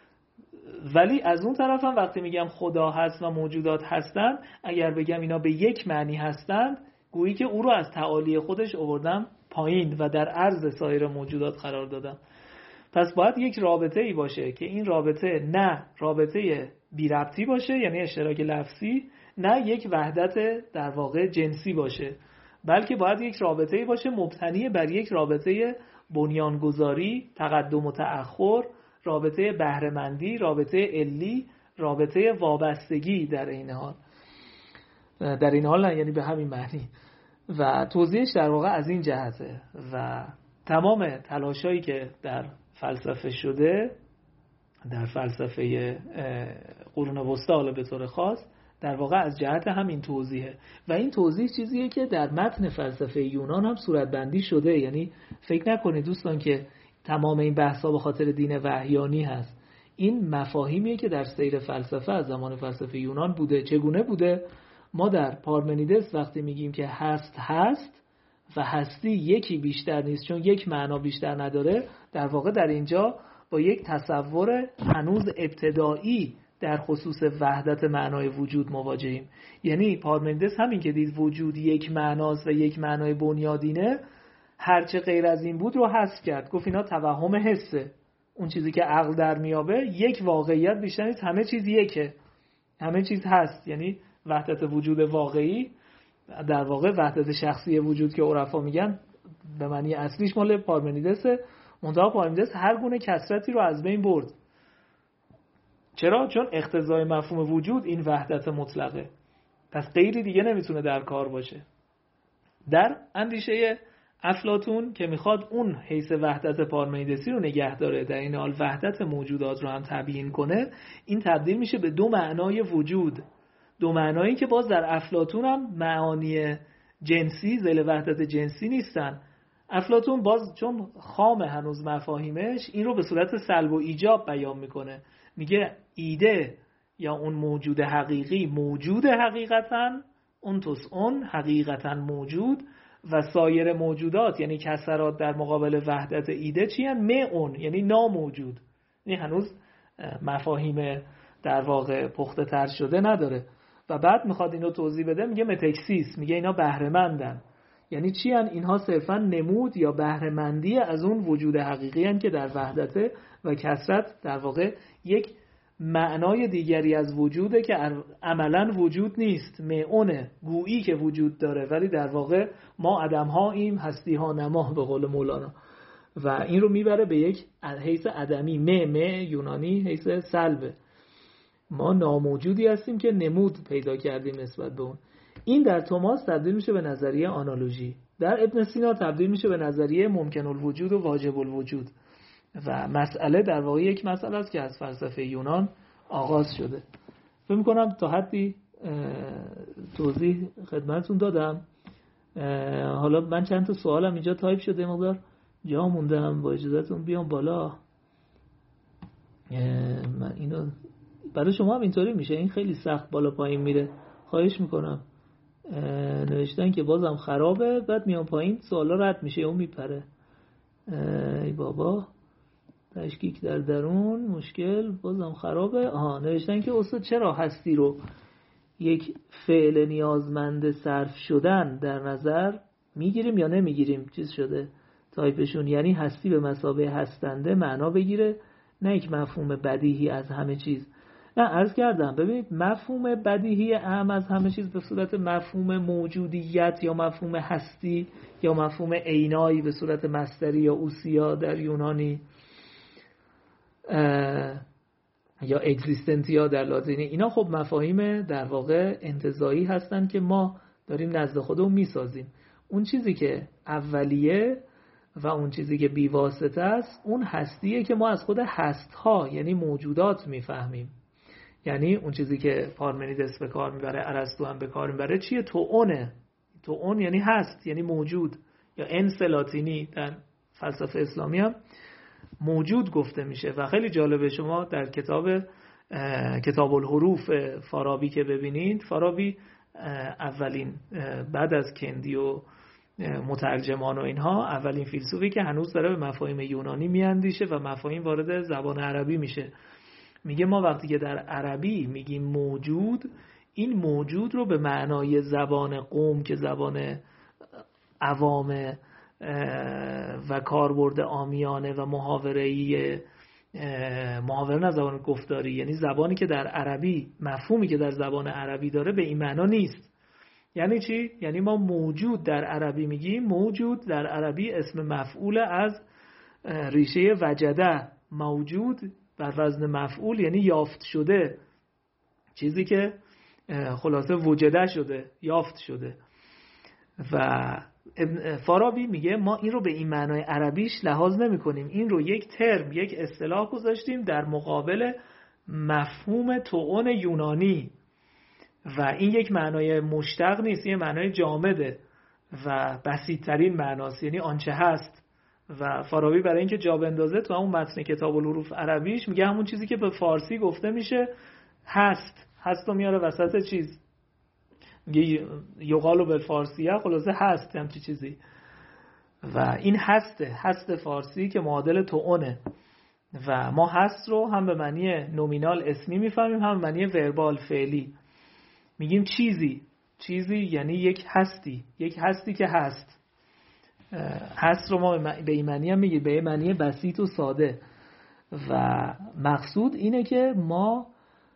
ولی از اون طرف هم وقتی میگم خدا هست و موجودات هستند، اگر بگم اینا به یک معنی هستند، گویی که او رو از تعالی خودش آوردم پایین و در عرض سایر موجودات قرار دادم. پس باید یک رابطه ای باشه که این رابطه نه رابطه بی ربطی باشه، یعنی اشتراک لفظی، نه یک وحدت در واقع جنسی باشه، بلکه باید یک رابطه ای باشه مبتنی بر یک رابطه بنیانگذاری، تقدم و تأخر، رابطه بهره‌مندی، رابطه علی، رابطه وابستگی در این حال. در این حال نه، یعنی به همین معنی. و توضیحش در واقع از این جهته و تمام تلاشایی که در فلسفه شده، در فلسفه قرون وسطی حالا به طور خاص، در واقع از جهت همین توضیحه و این توضیح چیزیه که در متن فلسفه یونان هم صورتبندی شده. یعنی فکر نکنید دوستان که تمام این بحث‌ها به خاطر دین وحیانی هست. این مفاهیمیه که در سیر فلسفه از زمان فلسفه یونان بوده. چگونه بوده؟ ما در پارمنیدس وقتی میگیم که هست و هستی یکی بیشتر نیست چون یک معنا بیشتر نداره، در واقع در اینجا با یک تصور هنوز ابتدایی در خصوص وحدت معنای وجود مواجهیم. یعنی پارمنیدس همین که دید وجود یک معناست و یک معنای بنیادینه، هرچه غیر از این بود رو حذف کرد. گفت اینا توهم حسه. اون چیزی که عقل در میابه یک واقعیت بیشتر نیست، همه چیز یکه، همه چیز هست. یعنی وحدت وجود واقعی در واقع وحدت شخصی وجود که عرفا میگن به معنی اصلیش مال پارمنیدسه. منتها پارمنیدس هر گونه کثرتی رو از بین برد. چرا؟ چون اقتضای مفهوم وجود این وحدت مطلقه، پس غیری دیگه نمیتونه در کار باشه. در اندیشه افلاطون که میخواد اون حیث وحدت پارمنیدسی رو نگه داره، در این حال وحدت موجودات رو هم تبیین کنه، این تبدیل میشه به دو معنای وجود، دو معنایی که باز در افلاطون هم معانی جنسی ذیل وحدت جنسی نیستن. افلاطون باز چون خام هنوز مفاهیمش این رو به صورت سلب و ایجاب بیان میکنه. میگه ایده یا اون موجود حقیقی موجود حقیقتاً، اون اون حقیقتاً موجود، و سایر موجودات یعنی کسرات در مقابل وحدت ایده چی هن؟ اون یعنی ناموجود. یعنی هنوز مفاهیم در واقع پخته تر شده نداره و بعد میخواد اینو توضیح بده. میگه متکسیس، میگه اینا بهره‌مندن. یعنی چی هن؟ اینها صرفا نمود یا بهره‌مندی از اون وجود حقیقی هن که در وحدت و کثرت در واقع یک معنای دیگری از وجوده که عملاً وجود نیست، معونه، گویی که وجود داره ولی در واقع ما عدم هاییم، هستی ها نما به قول مولانا. و این رو میبره به یک حیث عدمی. یونانی حیث سلبه، ما ناموجودی هستیم که نمود پیدا کردیم نسبت به اون. این در توماس تبدیل میشه به نظریه آنالوژی، در ابن سینا تبدیل میشه به نظریه ممکن الوجود و واجب الوجود. و مسئله در واقع یک مسئله است که از فلسفه یونان آغاز شده. فکر می‌کنم تا حدی توضیح خدمتتون دادم. حالا من چند تا سوالم اینجا تایپ شده، مقدار جا موندم، با اجازهتون بیام بالا. من اینو برای شما هم اینطوری میشه، این خیلی سخت بالا پایین میره، خواهش میکنم. نوشتن که بازم خرابه، بعد میام پایین سوالا رد میشه اون میپره. ای بابا، تشکیک در درون، مشکل، بازم خرابه. نوشتن که استاد چرا هستی رو یک فعل نیازمند صرف شدن در نظر میگیریم یا نمیگیریم؟ چیز شده تایپشون، یعنی هستی به مثابه هستنده معنا بگیره، نه یک مفهوم بدیهی از همه چیز. نه، عرض کردم ببینید مفهوم بدیهی اهم از همه چیز به صورت مفهوم موجودیت یا مفهوم هستی یا مفهوم عینایی به صورت مصدری یا اوسیا در یونانی یا اگزیستنتیا در لاتینی، اینا خب مفاهیم در واقع انتزاعی هستن که ما داریم نزد خودمون میسازیم. اون چیزی که اولیه و اون چیزی که بیواسطه است اون هستیه که ما از خود هستها یعنی موجودات میفهمیم. یعنی اون چیزی که پارمنیدس به کار میبره، ارسطو هم به کار میبره چیه؟ توونه. توون یعنی هست، یعنی موجود، یا انس لاتینی در فلسفه اسلامی هم موجود گفته میشه. و خیلی جالبه شما در کتاب الحروف فارابی که ببینید، فارابی اولین بعد از کندی و مترجمان و اینها اولین فیلسوفی که هنوز داره به مفاهیم یونانی میاندیشه و مفاهیم وارد زبان عربی میشه. میگه ما وقتی که در عربی میگیم موجود، این موجود رو به معنای زبان قوم که زبان عوام و کاربرد عامیانه و محاوره نه زبان گفتاری، یعنی زبانی که در عربی، مفهومی که در زبان عربی داره به این معنا نیست. یعنی چی؟ یعنی ما موجود در عربی میگیم، موجود در عربی اسم مفعول از ریشه وجده، موجود بر وزن مفعول یعنی یافت شده، چیزی که خلاصه وجده شده، یافت شده. و فارابی میگه ما این رو به این معنای عربیش لحاظ نمی کنیم، این رو یک ترم، یک اصطلاح گذاشتیم در مقابل مفهوم طعن یونانی و این یک معنای مشتق نیست، یه معنای جامده و بسیط‌ترین معناست، یعنی آنچه هست. و فارابی برای اینکه جا بندازه تو همون متن کتاب الحروف عربیش میگه همون چیزی که به فارسی گفته میشه هست رو میاره وسط چیز، میگه یقالو به فارسیه، خلاصه هست همچی چیزی. و این هست فارسی که معادل طعنه و ما هست رو هم به معنی نومینال اسمی میفهمیم، هم به معنی وربال فعلی. میگیم چیزی یعنی یک هستی که هست رو ما به این معنی هم میگیم، به این معنی بسیط و ساده. و مقصود اینه که ما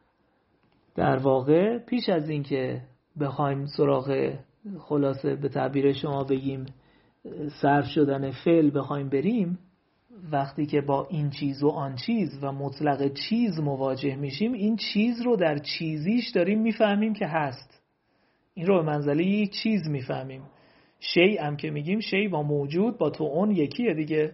در واقع پیش از این که بخوایم سراغ خلاصه به تعبیر شما بگیم صرف شدن فعل بخوایم بریم، وقتی که با این چیز و آن چیز و مطلق چیز مواجه میشیم، این چیز رو در چیزیش داریم میفهمیم که هست، این رو به منزله یک چیز میفهمیم. شیء هم که میگیم شیء با موجود با طعن یکیه دیگه.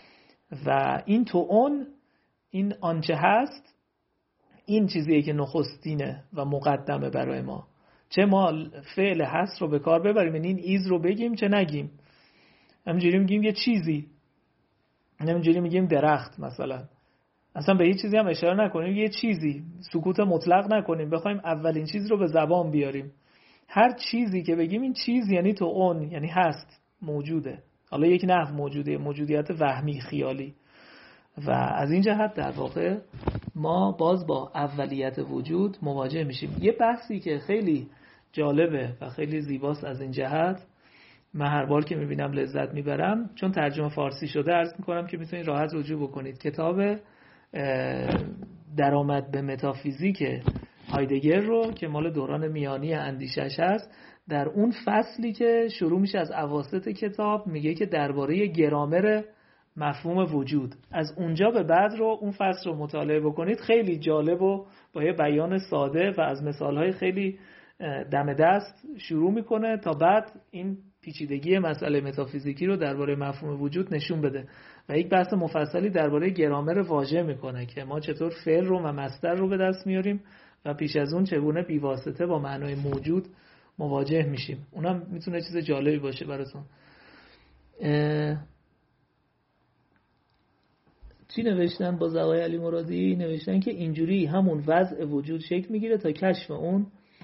و این طعن، این آنچه هست، این چیزیه که نخستینه و مقدمه برای ما. چه ما فعل هست رو به کار ببریم، این ایز رو بگیم چه نگیم. همینجوری میگیم یه چیزی، همینجوری میگیم درخت مثلا، اصلا به هیچ چیزی هم اشاره نکنیم، یه چیزی، سکوت مطلق نکنیم، بخوایم اولین چیز رو به زبان بیاریم. هر چیزی که بگیم این چیز یعنی طعن، یعنی هست، موجوده. حالا یک نحو موجوده، موجودیت وهمی خیالی. و از این جهت در واقع ما باز با اولیت وجود مواجه میشیم. یه بحثی که خیلی جالبه و خیلی زیباست از این جهت، من هر بار که میبینم لذت میبرم، چون ترجمه فارسی شده عرض میکنم که میتونید راحت رجوع بکنید. کتاب درآمد به متافیزیک هایدگر رو که مال دوران میانی اندیشش هست، در اون فصلی که شروع میشه از اواسط کتاب میگه که درباره گرامر مفهوم وجود، از اونجا به بعد رو اون فصل رو مطالعه بکنید، خیلی جالب و با یه بیان ساده و از مثالهای خیلی دم دست شروع میکنه تا بعد این پیچیدگی مسئله متافیزیکی رو درباره مفهوم وجود نشون بده و یک بحث مفصلی درباره گرامر واژه میکنه که ما چطور فعل رو و مصدر رو به دست میاریم و پیش از اون چگونه بیواسطه با معنای موجود مواجه میشیم. اونم میتونه چیز جالبی باشه براتون. چی نوشتن با آقای علی مرادی؟ نوشتن که اینجوری همون وضع وجود شکل میگیره تا کشف اون.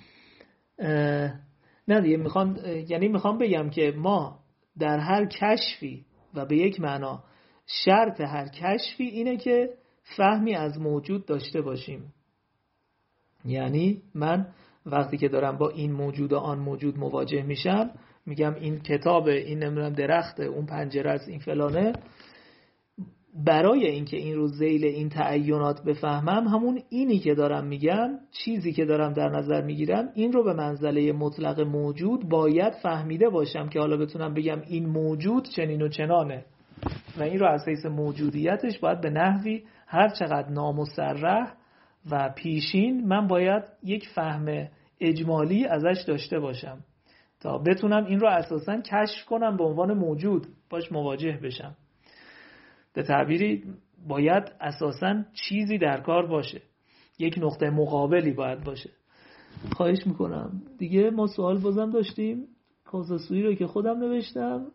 نه دیگه، میخوام بگم که ما در هر کشفی و به یک معنا شرط هر کشفی اینه که فهمی از موجود داشته باشیم. یعنی من وقتی که دارم با این موجود و آن موجود مواجه میشم، میگم این کتاب، این نمیدونم درخت، اون پنجره است، این فلانه، برای اینکه این رو ذیل این تعینات بفهمم، همون اینی که دارم میگم، چیزی که دارم در نظر میگیرم، این رو به منزله مطلق موجود باید فهمیده باشم که حالا بتونم بگم این موجود چنین و چنانه و این رو از حیث موجودیتش باید به نحوی هر چقدر نامصرح و پیشین من باید یک فهم اجمالی ازش داشته باشم تا بتونم این رو اساساً کشف کنم، به عنوان موجود باش مواجه بشم. به تعبیری باید اساساً چیزی در کار باشه، یک نقطه مقابلی باید باشه. خواهش میکنم دیگه. ما سوال بازم داشتیم، کازاسویی رو که خودم نوشتم،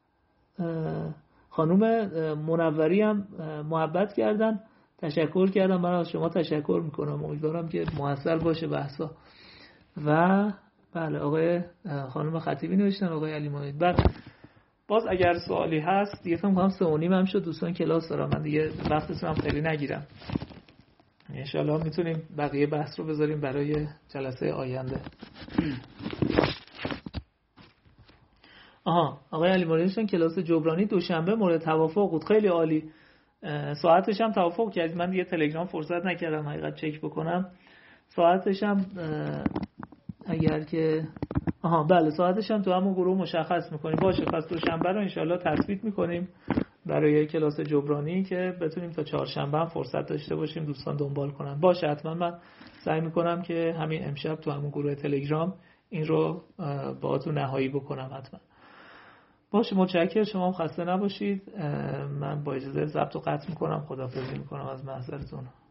خانوم منوری هم محبت کردن، تشکر کردم. من از شما تشکر میکنم، امیدوارم که موثر باشه بحثا. و بله، آقای خانم خطیبی نوشتن، آقای علی مرادی. بله، باز اگر سوالی هست دیگه، فهم کنم 3:30 هم شد، دوستان کلاس دارم، من دیگه وقتتون هم خیلی نگیرم. انشالله میتونیم بقیه بحث رو بذاریم برای جلسه آینده. آقای علی مرادی نوشتن کلاس جبرانی دوشنبه مورد توافق بود، خیلی عالی. ساعتش هم توافق کرد، من دیگه تلگرام فرصت نکردم حقیقت چک بکنم ساعتش هم. اگر که بله، ساعتش هم تو همون گروه مشخص میکنیم. باشه، پس دوشنبه رو انشالله تثبیت میکنیم برای کلاس جبرانی که بتونیم تا چهارشنبه هم فرصت داشته باشیم دوستان دنبال کنن. باشه، حتما من سعی میکنم که همین امشب تو همون گروه تلگرام این رو باهاتون نهایی بکنم حتما. باشه، متشکرم. شما هم خسته نباشید. من با اجازه ضبط رو قطع میکنم، خداحافظی میکنم از محضرتون.